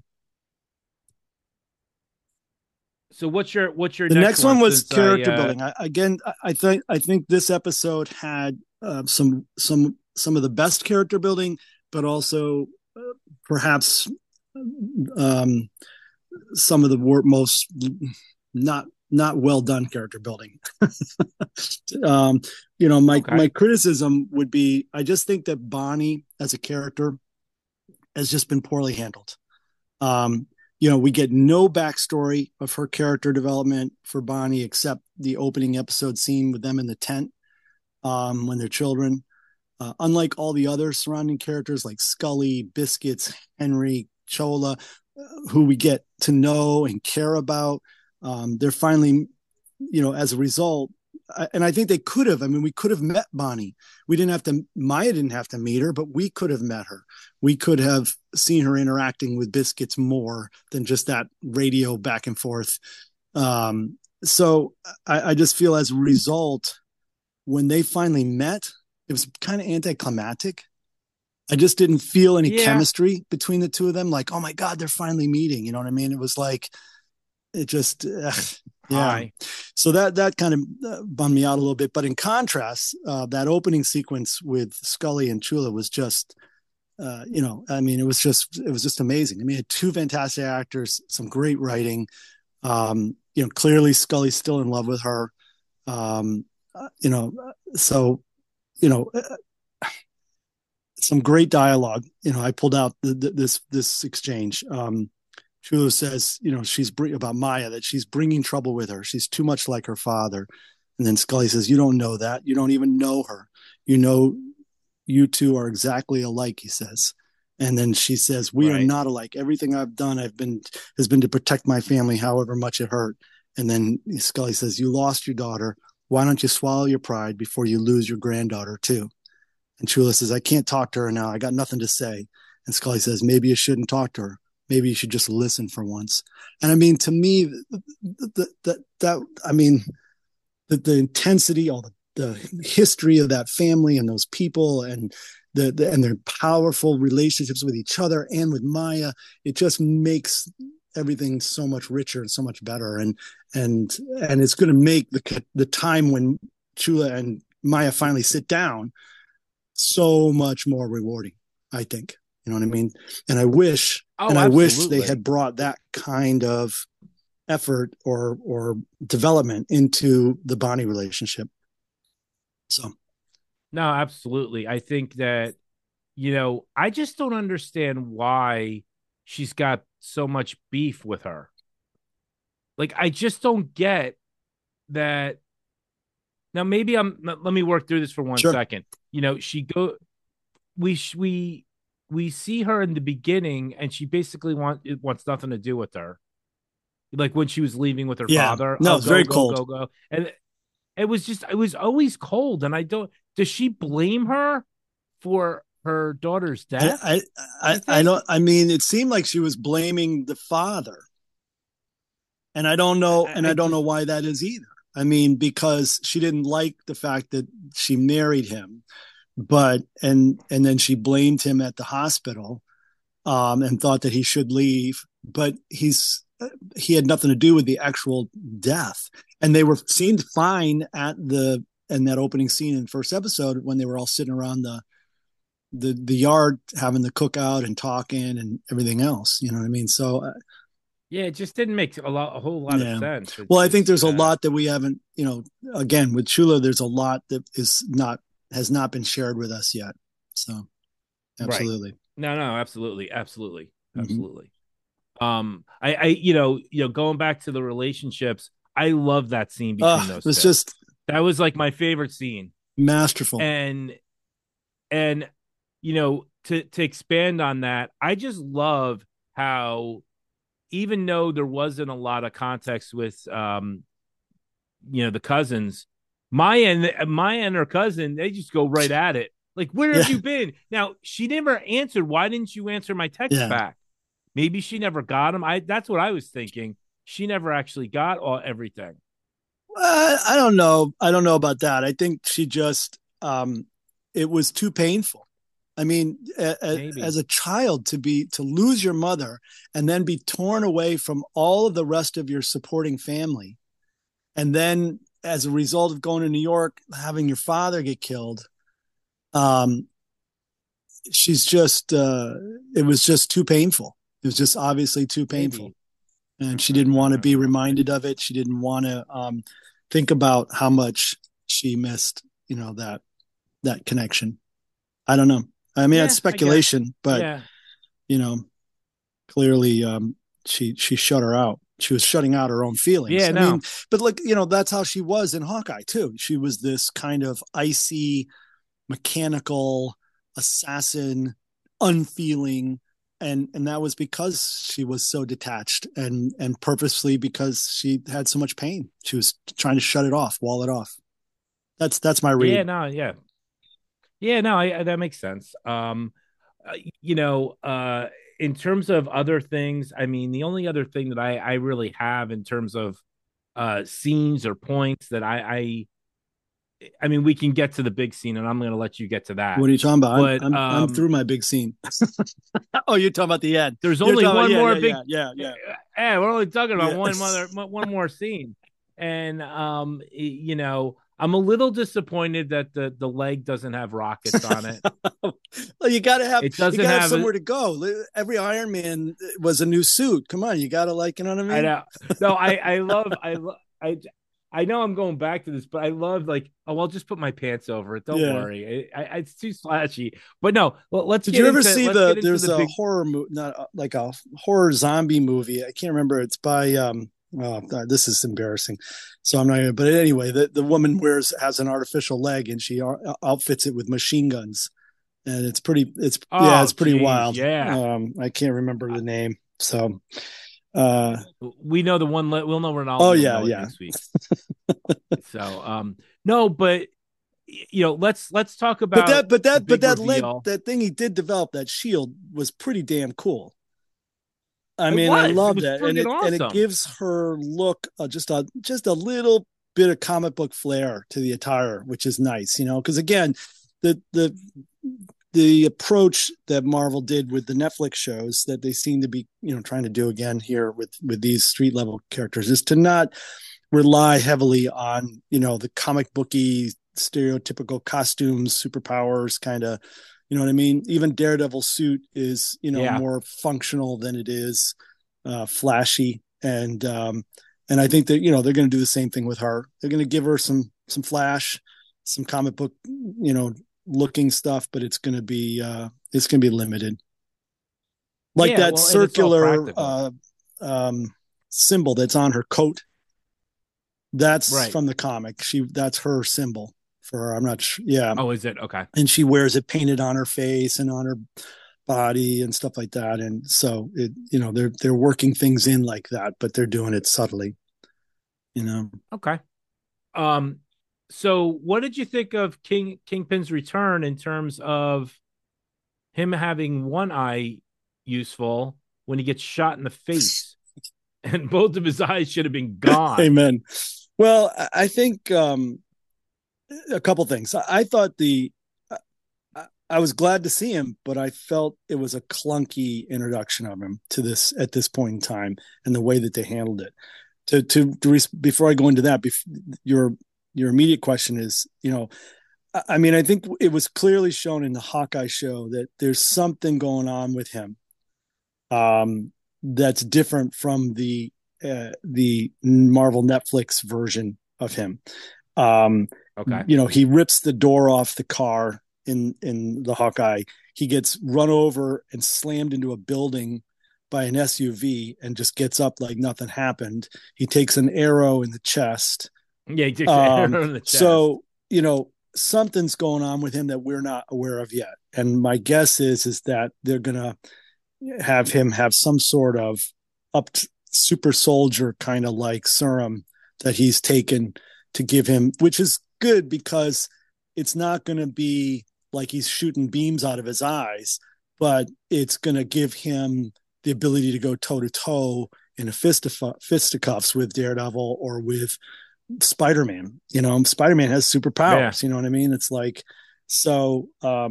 So what's your the next one was character building. I think this episode had some of the best character building, but also perhaps some of the most not well done character building. My criticism would be, I just think that Bonnie as a character has just been poorly handled. We get no backstory of her character development for Bonnie except the opening episode scene with them in the tent when they're children. Unlike all the other surrounding characters like Scully, Biscuits, Henry, Chola, who we get to know and care about, they're finally, as a result, and I think they could have. I mean, we could have met Bonnie. Maya didn't have to meet her, but we could have met her. We could have seen her interacting with Biscuits more than just that radio back and forth. So I just feel as a result, when they finally met, it was kind of anticlimactic. I just didn't feel any chemistry between the two of them. Like, oh my God, they're finally meeting. You know what I mean? It was like, it just, yeah. So that kind of bummed me out a little bit. But in contrast, that opening sequence with Scully and Chula was just, it was just amazing. I mean, it had two fantastic actors, some great writing. Clearly Scully's still in love with her. Some great dialogue. I pulled out this exchange. Chula says, about Maya, that she's bringing trouble with her. She's too much like her father. And then Scully says, you don't know that. You don't even know her. You two are exactly alike, he says. And then she says, we are not alike. Everything I've done has been to protect my family, however much it hurt. And then Scully says, you lost your daughter. Why don't you swallow your pride before you lose your granddaughter too? And Chula says, I can't talk to her now. I got nothing to say. And Scully says, maybe you shouldn't talk to her. Maybe you should just listen for once. And I mean, to me, the intensity, all the history of that family and those people and their powerful relationships with each other and with Maya, it just makes everything so much richer and so much better. And it's going to make the time when Chula and Maya finally sit down so much more rewarding, I think. You know what I mean? And I wish, I wish they had brought that kind of effort or development into the Bonnie relationship. So. No, absolutely. I think that, I just don't understand why she's got so much beef with her. Like, I just don't get that. Now, maybe let me work through this for one second. We see her in the beginning and she basically wants nothing to do with her. Like when she was leaving with her father. No, it's very cold. Go. And it was always cold. And does she blame her for her daughter's death? I mean, it seemed like she was blaming the father. And I don't know. I don't know why that is either. I mean, because she didn't like the fact that she married him, and then she blamed him at the hospital, and thought that he should leave, but he had nothing to do with the actual death. And they seemed fine in that opening scene in the first episode when they were all sitting around the yard having the cookout and talking and everything else. You know what I mean? So it just didn't make a whole lot of sense. I think there's a lot that we haven't, again, with Chula, there's a lot that has not been shared with us yet. So absolutely. No, no, absolutely, absolutely, Mm-hmm. absolutely. Going back to the relationships, I love that scene between It those was two. just That was like my favorite scene. masterful. And and to expand on that, I just love how, even though there wasn't a lot of context with the cousins, Maya and her cousin, they just go right at it. Like, where have Yeah, you been? Now, she never answered. Why didn't you answer my text yeah. back? Maybe she never got him. That's what I was thinking. She never actually got everything. I don't know. I don't know about that. I think she just it was too painful. I mean, as Maybe. a child to lose your mother and then be torn away from all of the rest of your supporting family, and then as a result of going to New York, having your father get killed, um, she's just it was just too painful. It was just obviously too painful, Maybe. and she didn't want to be reminded of it. She didn't want to think about how much she missed, that connection. I don't know. I mean, it's Yeah, I guess. speculation, but Yeah. you know, clearly she shut her out. She was shutting out her own feelings. Yeah, I mean, no. but like, that's how she was in Hawkeye too. She was this kind of icy, mechanical assassin, unfeeling, and that was because she was so detached, and purposely because she had so much pain. She was trying to shut it off, wall it off. That's my Yeah, read. no, yeah. Yeah, no, that makes sense. Uh, you know, uh, in terms of other things, I mean, the only other thing that I really have in terms of scenes or points that I mean, we can get to the big scene, and I'm going to let you get to that. What are you talking about? I'm But I'm I'm through my big scene. Oh, you're talking about the end. there's You're only talking about one yeah, more yeah, big. yeah, yeah, yeah, We're only talking about yeah. one more scene, and I'm a little disappointed that the leg doesn't have rockets on it. Well, you gotta have It you doesn't gotta have have a. somewhere to go. Every Iron Man was a new suit. Come on, you gotta like, you know what I I mean? know. No, I know I'm going back to this, but I love, like, oh, I'll just put my pants over it. Don't Yeah. worry. It's too slashy. But no, let's Did get you ever into see let's get into there's the a big. horror movie, not like a horror zombie movie. I can't remember. It's by oh, this is embarrassing. So I'm not gonna, but anyway, the woman has an artificial leg and she outfits it with machine guns. And yeah, Oh, it's pretty geez, wild. yeah. I can't remember the name. So uh We know the one. We'll know oh Ronaldo will yeah, know it yeah. next week. So, no, but let's talk But about that but the that but big that leg, reveal. that thing he did develop, that shield was pretty damn cool. I It mean, I was. It love was that, and friggin' it awesome. gives her look just a little bit of comic book flair to the attire, which is nice, because again, the the approach that Marvel did with the Netflix shows that they seem to be, trying to do again here with these street level characters is to not rely heavily on, the comic booky stereotypical costumes, superpowers kind of, you know what I mean? Even Daredevil's suit is, Yeah. more functional than it is flashy. And I think that, they're going to do the same thing with her. They're going to give her some flash, some comic book, looking stuff, but it's going to be limited. Like Yeah. that Well, and it's all circular practical. symbol that's on her coat, that's Right. from the comic. That's her symbol for her. I'm not sure. Yeah. Oh, is it? Okay. And she wears it painted on her face and on her body and stuff like that. And so they're working things in like that, but they're doing it subtly, you know. Okay. Um, so what did you think of Kingpin's return in terms of him having one eye useful when he gets shot in the face, and both of his eyes should have been gone? Amen. Well, I think a couple things. I thought I was glad to see him, but I felt it was a clunky introduction of him to this at this point in time, and the way that they handled it. Before I go into that, your immediate question is, I mean, I think it was clearly shown in the Hawkeye show that there's something going on with him, that's different from the Marvel Netflix version of him. Um, Okay. he rips the door off the car in the Hawkeye, he gets run over and slammed into a building by an SUV and just gets up like nothing happened. He takes an arrow in the chest. Yeah, he takes an arrow in the chest. So, something's going on with him that we're not aware of yet. And my guess is that they're going to have him have some sort of super soldier kind of like serum that he's taken to give him, which is good because it's not going to be like he's shooting beams out of his eyes, but it's going to give him the ability to go toe to toe in a fisticuffs with Daredevil or with Spider-Man. Spider-Man has superpowers. Yeah. You know what I mean? It's like, so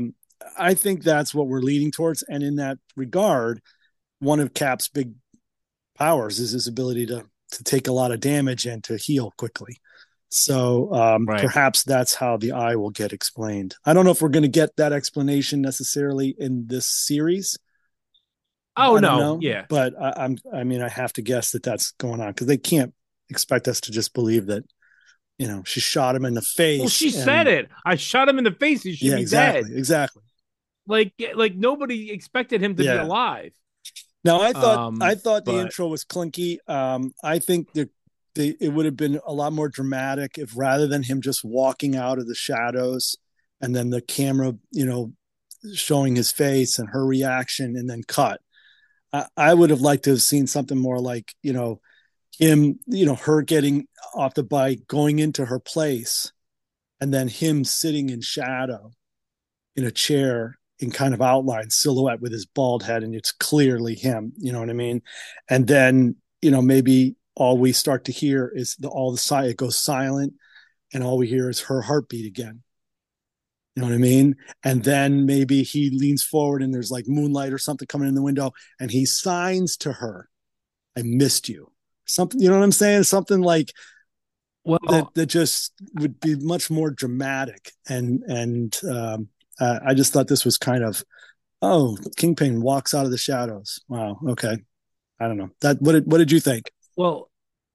I think that's what we're leading towards. And in that regard, one of Cap's big powers is his ability to take a lot of damage and to heal quickly. So perhaps that's how the eye will get explained. I don't know if we're going to get that explanation necessarily in this series. Oh, no. Yeah. But I have to guess that that's going on because they can't expect us to just believe that, she shot him in the face. Well, she said it. I shot him in the face. He should be dead. Exactly. Like nobody expected him to be alive. Now, I thought the intro was clunky. I think that it would have been a lot more dramatic if rather than him just walking out of the shadows and then the camera, showing his face and her reaction and then cut. I would have liked to have seen something more like, him, her getting off the bike, going into her place, and then him sitting in shadow in a chair in kind of outline silhouette with his bald head. And it's clearly him, you know what I mean? And then, maybe all we start to hear is it goes silent and all we hear is her heartbeat again. You know what I mean? And then maybe he leans forward and there's like moonlight or something coming in the window and he signs to her, "I missed you." Something, you know what I'm saying? Something like that just would be much more dramatic. And I just thought this was kind of, Kingpin walks out of the shadows. Wow. Okay. I don't know that. What did you think? Well,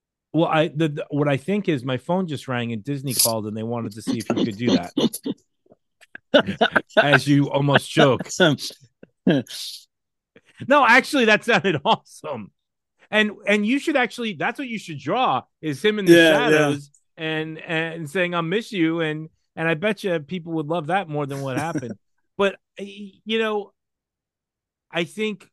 what I think is my phone just rang and Disney called and they wanted to see if you could do that. As you almost choke. No, actually, that sounded awesome. And you should actually, that's what you should draw is him in the shadows and saying, "I'll miss you." And I bet you people would love that more than what happened. But, I think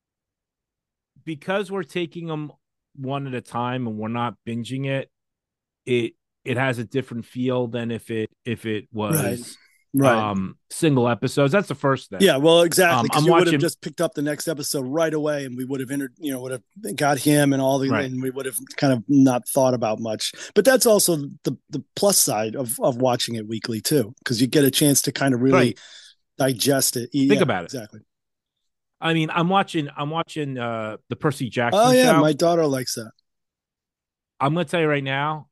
because we're taking them one at a time and we're not binging it has a different feel than if it was right. Single episodes. That's the first thing. Yeah, well, exactly. Because you would have just picked up the next episode right away, and we would have would have got him and all the, and we would have kind of not thought about much. But that's also the plus side of watching it weekly too, because you get a chance to kind of really digest it. Think about it. Exactly. I mean, I'm watching the Percy Jackson. Oh yeah, show. My daughter likes that. I'm going to tell you right now,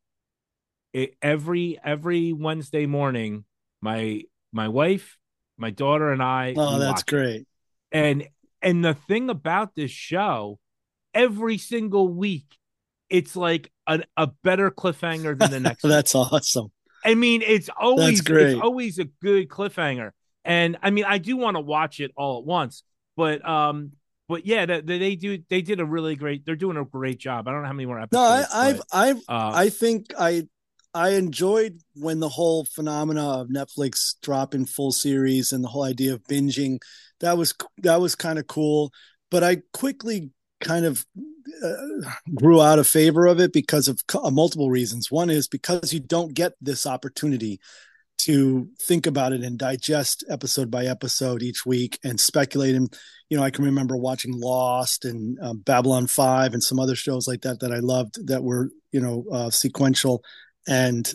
every Wednesday morning, my wife, my daughter, and I. Oh, that's great. And the thing about this show, every single week, it's like a better cliffhanger than the next. That's awesome. I mean, it's always a good cliffhanger. And I mean, I do want to watch it all at once, but yeah, they did a really great. They're doing a great job. I don't know how many more episodes. No, I think I enjoyed when the whole phenomena of Netflix dropping full series and the whole idea of binging, that was kind of cool. But I quickly kind of grew out of favor of it because of multiple reasons. One is because you don't get this opportunity to think about it and digest episode by episode each week and speculate. And, I can remember watching Lost and Babylon 5 and some other shows like that I loved that were, sequential. And,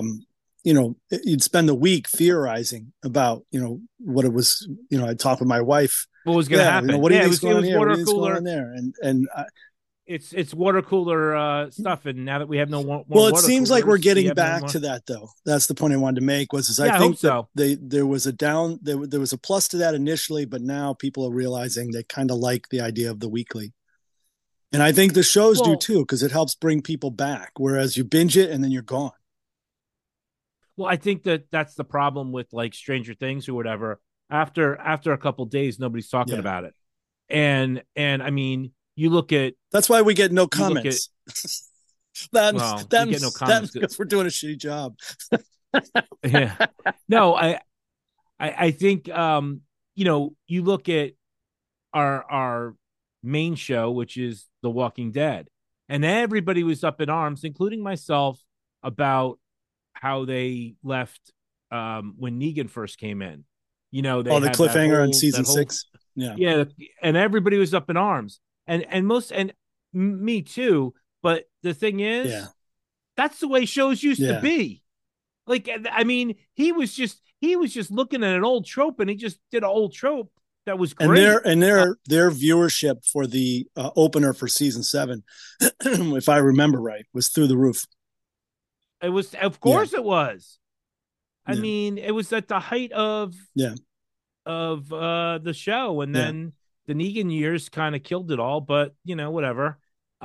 you'd spend the week theorizing about, what it was, I'd talk with my wife. What was going to happen? What do you think's going on here? Water cooler there. And it's water cooler stuff. And now that we have no more well, it seems like we're getting back to that though. That's the point I wanted to make I think so. There was a plus to that initially, but now people are realizing they kind of like the idea of the weekly. And I think the shows do too, because it helps bring people back. Whereas you binge it and then you're gone. Well, I think that that's the problem with like Stranger Things or whatever. After a couple days, nobody's talking Yeah. about it. And I mean, you look at That's why we get no you look at comments. that well, we get no that comments. because we're doing a shitty job. Yeah, no, I think you look at our main show, which is The Walking Dead, and everybody was up in arms, including myself, about how they left when Negan first came in. They The had that cliffhanger on whole season 6. Yeah. yeah, and everybody was up in arms, and me too. But the thing is, Yeah. that's the way shows used to Yeah. be. Like, I mean, he was just looking at an old trope, and he just did an old trope that was great. And their viewership for the opener for season 7, if I remember right, was through the roof. It was, of course, it was. I Yeah. mean, it was at the height of the show, and then the Negan years kind of killed it all. But whatever.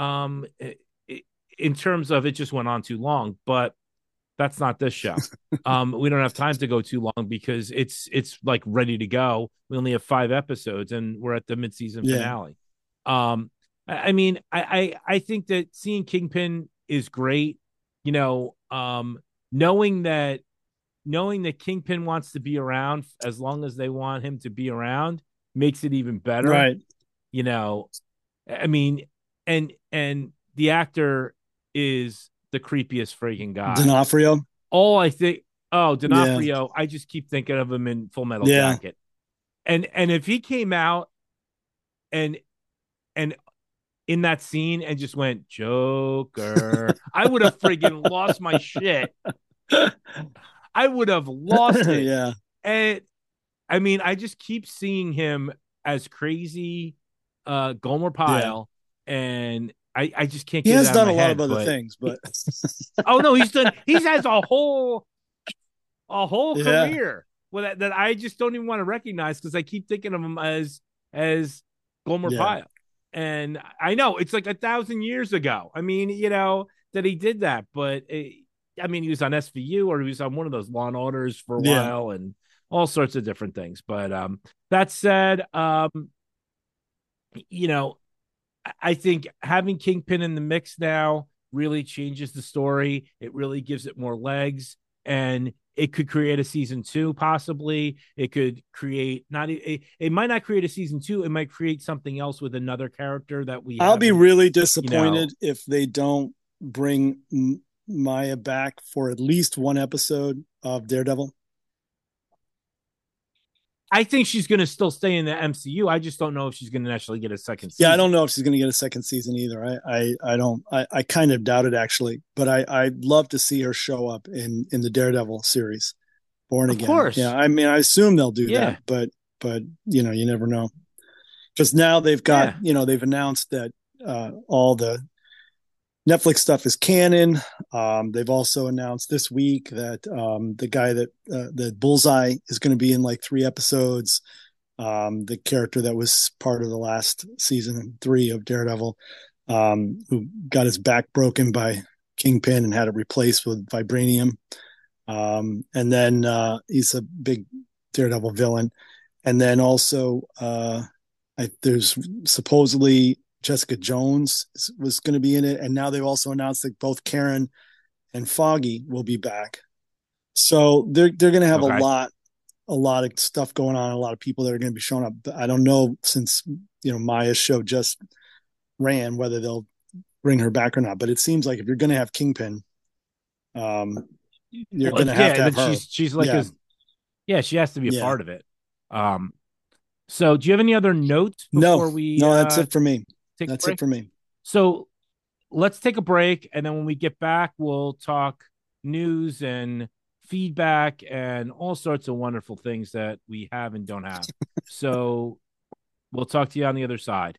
In terms of it, just went on too long. But that's not this show. We don't have time to go too long because it's like ready to go. We only have 5 episodes, and we're at the mid-season finale. I mean, I think that seeing Kingpin is great. Knowing that Kingpin wants to be around as long as they want him to be around makes it even better. Right. I mean, and the actor is the creepiest freaking guy. D'Onofrio. D'Onofrio. I just keep thinking of him in Full Metal Jacket. And if he came out and in that scene and just went Joker, I would have friggin' lost my shit. I would have lost it. Yeah. And I mean, I just keep seeing him as crazy Gomer Pyle, and I just can't get it out of my head. He has done a lot of other things, but oh no, he has a whole career that I just don't even want to recognize because I keep thinking of him as Gomer Pyle. And I know it's like 1,000 years ago. I mean, that he did that, but he was on SVU or he was on one of those Law and Orders for a while and all sorts of different things. But that said, I think having Kingpin in the mix now really changes the story. It really gives it more legs, and it could create a season 2, possibly. It could create it might not create a season 2. It might create something else with another character that I'll be really disappointed if they don't bring Maya back for at least one episode of Daredevil. I think she's going to still stay in the MCU. I just don't know if she's going to actually get a second season. Yeah, I don't know if she's going to get a second season either. I kind of doubt it actually, but I'd love to see her show up in the Daredevil series, Born Again. Of course. Yeah, I mean, I assume they'll do that, but you never know. Because now they've got, they've announced that all the Netflix stuff is canon. They've also announced this week that the guy that Bullseye is going to be in like 3 episodes. The character that was part of the last season 3 of Daredevil, who got his back broken by Kingpin and had it replaced with vibranium. And then he's a big Daredevil villain. And then also there's supposedly Jessica Jones was going to be in it. And now they've also announced that both Karen and Foggy will be back. So they're going to have a lot of stuff going on. A lot of people that are going to be showing up. I don't know, since, Maya's show just ran, whether they'll bring her back or not, but it seems like if you're going to have Kingpin, you're going to have her. She's like, she has to be a part of it. So do you have any other notes before we? No, that's it for me. That's it for me. So let's take a break. And then when we get back, we'll talk news and feedback and all sorts of wonderful things that we have and don't have. So we'll talk to you on the other side.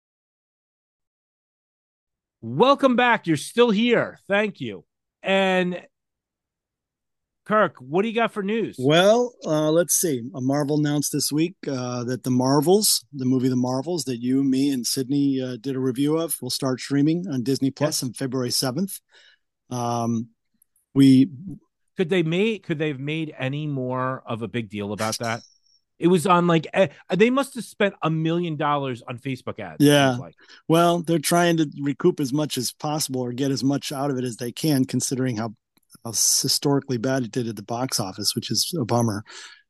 Welcome back. You're still here. Thank you. And Kirk, what do you got for news? Well, let's see. Marvel announced this week that the movie The Marvels, that you, me, and Sydney did a review of, will start streaming on Disney Plus on February 7th. Good Could they have made any more of a big deal about that? It was on like they must have spent $1 million on Facebook ads. Yeah. Like. Well, they're trying to recoup as much as possible or get as much out of it as they can, considering how historically bad it did at the box office, which is a bummer.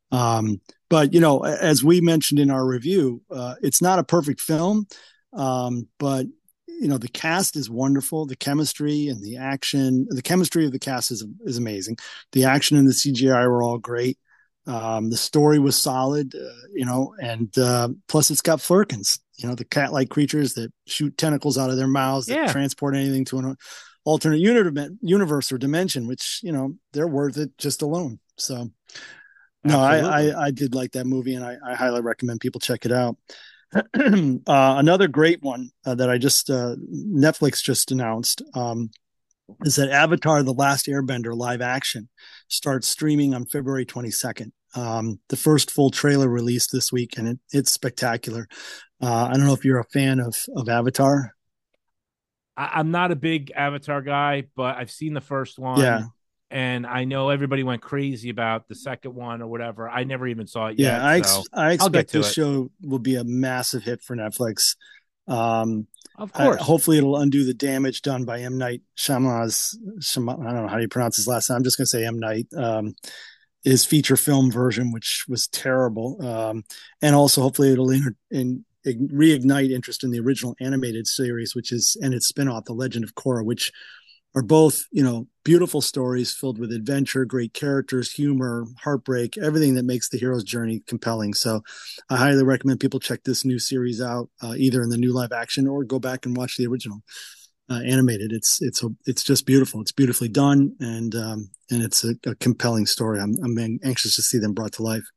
But as we mentioned in our review, it's not a perfect film, but the cast is wonderful. The chemistry and the chemistry of the cast is amazing. The action and the CGI were all great. The story was solid, and plus it's got Flerkens, the cat-like creatures that shoot tentacles out of their mouths that transport anything to an alternate universe or dimension, which, they're worth it just alone. So, no, I did like that movie, and I highly recommend people check it out. Another great one that Netflix just announced is that Avatar: The Last Airbender live action starts streaming on February 22nd. The first full trailer released this week, and it's spectacular. I don't know if you're a fan of Avatar. I'm not a big Avatar guy, but I've seen the first one. Yeah. And I know everybody went crazy about the second one or whatever. I never even saw it yet. Yeah, I expect this show will be a massive hit for Netflix. Of course. Hopefully it'll undo the damage done by M. Night Shyamalan's, I don't know how you pronounce his last name. I'm just going to say M. Night, his feature film version, which was terrible. And also hopefully it'll reignite interest in the original animated series, and its spinoff, The Legend of Korra, which are both, beautiful stories filled with adventure, great characters, humor, heartbreak, everything that makes the hero's journey compelling. So I highly recommend people check this new series out, either in the new live action or go back and watch the original animated. It's just beautiful. It's beautifully done. And it's a compelling story. I'm anxious to see them brought to life.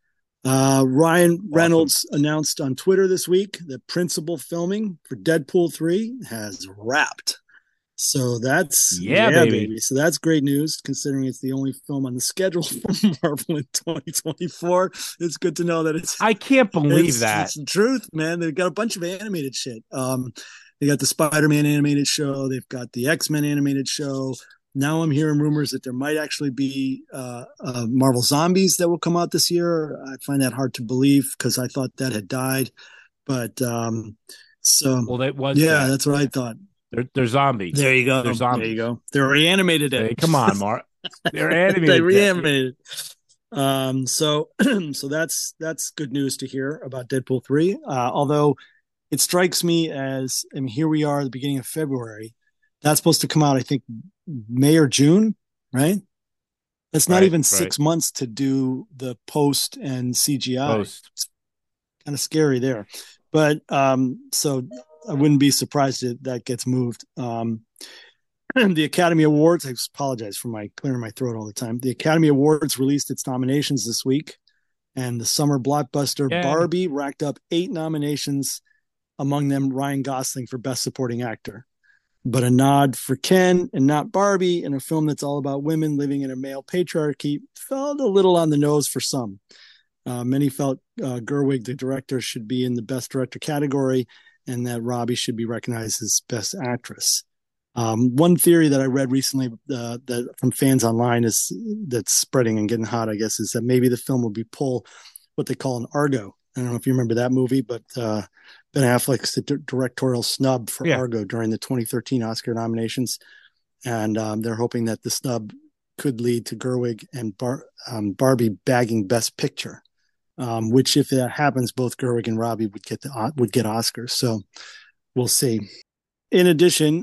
Ryan Reynolds announced on Twitter this week that principal filming for Deadpool 3 has wrapped. So that's baby. So that's great news, considering it's the only film on the schedule for Marvel in 2024. It's good to know that I can't believe that. It's the truth, man. They've got a bunch of animated shit. They got the Spider-Man animated show. They've got the X-Men animated show. Now I'm hearing rumors that there might actually be Marvel Zombies that will come out this year. I find that hard to believe because I thought that had died. But that was that's what I thought. They're zombies. There you go. They're zombies. There you go. They're reanimated. Hey, come on, Mark. They're animated. They reanimated. So that's good news to hear about Deadpool 3. Although it strikes me as, here we are at the beginning of February. That's supposed to come out, I think, May or June, right? That's not even 6 months to do the post and CGI. It's kind of scary there. But so I wouldn't be surprised if that gets moved. The Academy Awards, I apologize for clearing my throat all the time. The Academy Awards released its nominations this week, and the summer blockbuster Barbie racked up 8 nominations, among them Ryan Gosling for Best Supporting Actor. But a nod for Ken and not Barbie in a film that's all about women living in a male patriarchy felt a little on the nose for some. Many felt Gerwig, the director, should be in the Best Director category, and that Robbie should be recognized as Best Actress. One theory that I read recently that from fans online that's spreading and getting hot, I guess, is that maybe the film will be what they call an Argo. I don't know if you remember that movie, but Ben Affleck's the directorial snub for Argo during the 2013 Oscar nominations. And they're hoping that the snub could lead to Gerwig and Barbie bagging Best Picture, which, if that happens, both Gerwig and Robbie would get Oscars. So we'll see. In addition,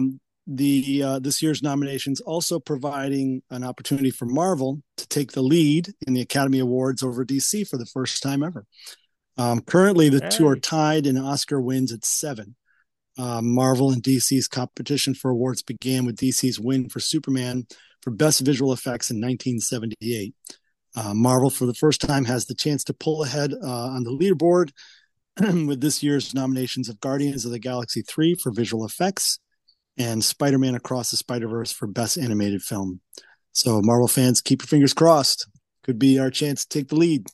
this year's nominations also providing an opportunity for Marvel to take the lead in the Academy Awards over DC for the first time ever. Currently, the two are tied in Oscar wins at 7. Marvel and DC's competition for awards began with DC's win for Superman for Best Visual Effects in 1978. Marvel, for the first time, has the chance to pull ahead on the leaderboard with this year's nominations of Guardians of the Galaxy 3 for visual effects and Spider-Man Across the Spider-Verse for Best Animated Film. So, Marvel fans, keep your fingers crossed. Could be our chance to take the lead.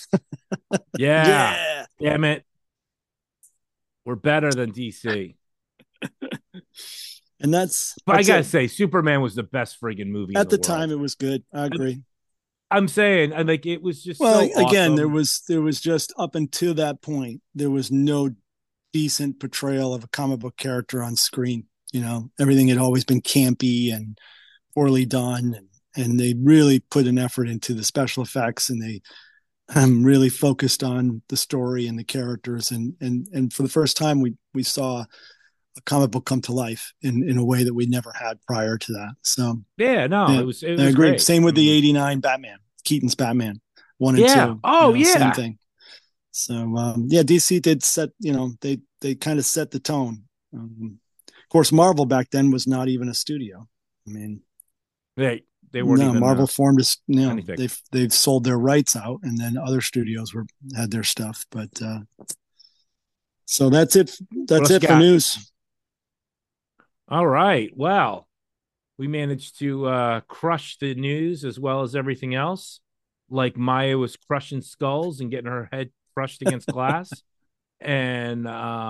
Yeah. Damn it. We're better than DC. And that's I gotta it. say, Superman was the best friggin' movie At in the the time. world. It was good. I agree. I'm saying, and like it was just Well, so again, awesome. there was just up until that point, there was no decent portrayal of a comic book character on screen. You know, everything had always been campy and poorly done, and they really put an effort into the special effects, and they really focused on the story and the characters, and for the first time, we saw a comic book come to life in a way that we never had prior to that. So yeah, no, yeah, it was I agree. great. Same with the '89 Batman, Keaton's Batman 1 and Yeah. 2. Oh, you know, yeah. same thing. So yeah, DC did set, you know, they kind of set the tone. Of course, Marvel back then was not even a studio. I mean, they weren't even Marvel formed as, you know, anything. they've sold their rights out, and then other studios had their stuff. But so that's it. That's it for news. All right. Well, we managed to crush the news as well as everything else. Like Maya was crushing skulls and getting her head crushed against glass. And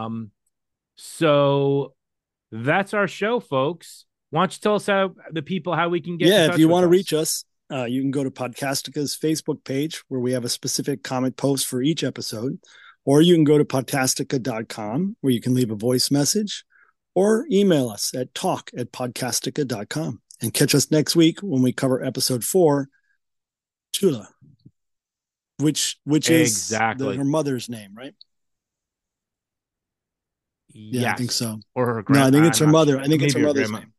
so that's our show, folks. Why don't you tell us how we can get in touch if you with want to us? reach us, you can go to Podcastica's Facebook page where we have a specific comic post for each episode, or you can go to podcastica.com where you can leave a voice message, or email us at talk@podcastica.com, and catch us next week when we cover episode 4, Tula, which is her mother's name, right? Yes. Yeah, I think so. Or her grandma. No, I think it's her mother. Sure. I think it's her mother's name.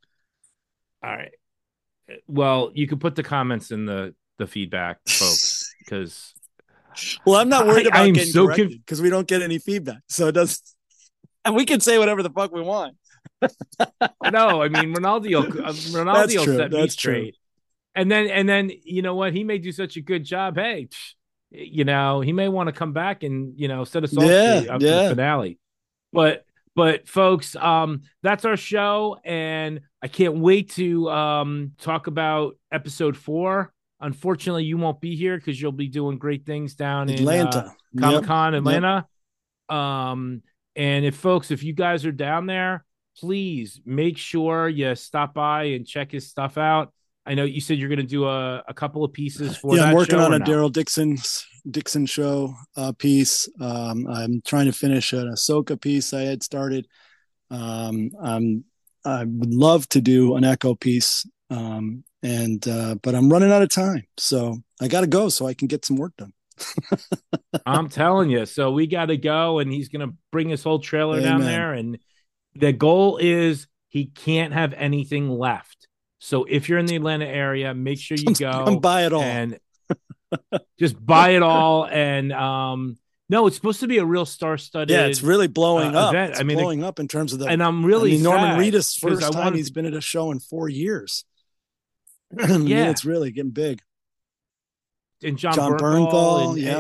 All right. Well, you can put the comments in the feedback, folks, because well, I'm not worried about getting corrected because we don't get any feedback, so it does, and we can say whatever the fuck we want. No, I mean Ronaldo set me straight, and then you know what? He may do such a good job. Hey, you know, he may want to come back and, you know, set us all straight up to the finale. But folks, that's our show, and I can't wait to talk about episode 4. Unfortunately, you won't be here because you'll be doing great things down Atlanta. in Comic-Con Atlanta. Yep. And if you guys are down there, please make sure you stop by and check his stuff out. I know you said you're going to do a couple of pieces for that show. Yeah, I'm working on a Daryl Dixon show piece. I'm trying to finish an Ahsoka piece I had started. I would love to do an Echo piece, but I'm running out of time, so I got to go so I can get some work done. I'm telling you. So we got to go, and he's going to bring his whole trailer down there, and the goal is he can't have anything left. So if you're in the Atlanta area, make sure you go and buy it all, and just buy it all. And no, it's supposed to be a real star-studded. Yeah, it's really blowing up. Event. It's blowing up in terms of the. And I'm really Norman Reedus' first time he's been at a show in 4 years. Yeah, it's really getting big. And John Bernthal. Yeah.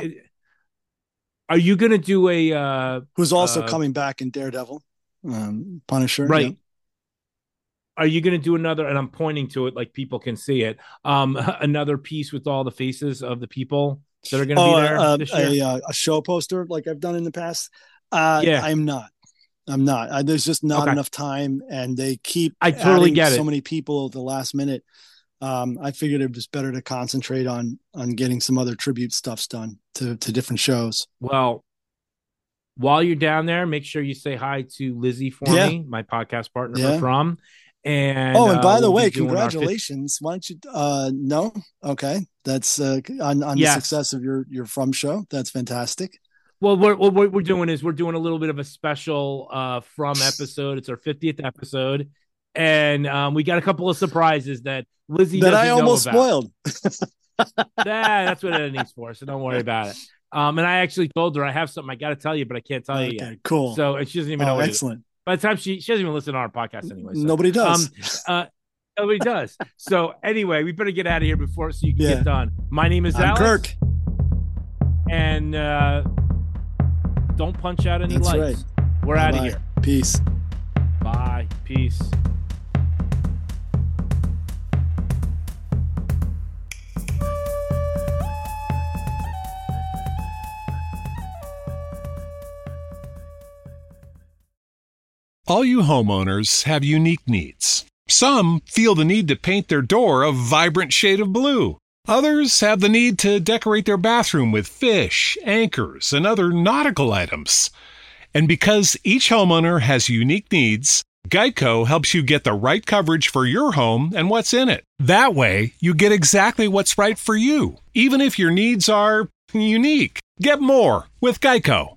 Are you going to do a? Who's also coming back in Daredevil, Punisher, right? Yeah. Are you going to do another? And I'm pointing to it like people can see it. Another piece with all the faces of the people that are going to be there this year? A show poster like I've done in the past. I'm not. There's just not enough time, and they keep. I totally get it. So many people at the last minute. I figured it was better to concentrate on getting some other tribute stuffs done to different shows. Well, while you're down there, make sure you say hi to Lizzie for me, my podcast partner from. And and by the way, congratulations! Why don't you? No, okay, that's on the success of your From show. That's fantastic. Well, what we're doing is we're doing a little bit of a special From episode. It's our 50th episode, and we got a couple of surprises that Lizzie doesn't I almost know about. spoiled. That's what it needs for. So don't worry about it. And I actually told her I have something I got to tell you, but I can't tell you yet. Cool. So she doesn't even know. Excellent. By the time she doesn't even listen to our podcast anyway. So. Nobody does. Nobody does. So anyway, we better get out of here so you can get done. My name is Alex. Kirk. And don't punch out any That's lights. Right. We're out of here. Peace. Bye. Peace. All you homeowners have unique needs. Some feel the need to paint their door a vibrant shade of blue. Others have the need to decorate their bathroom with fish, anchors, and other nautical items. And because each homeowner has unique needs, Geico helps you get the right coverage for your home and what's in it. That way, you get exactly what's right for you, even if your needs are unique. Get more with Geico.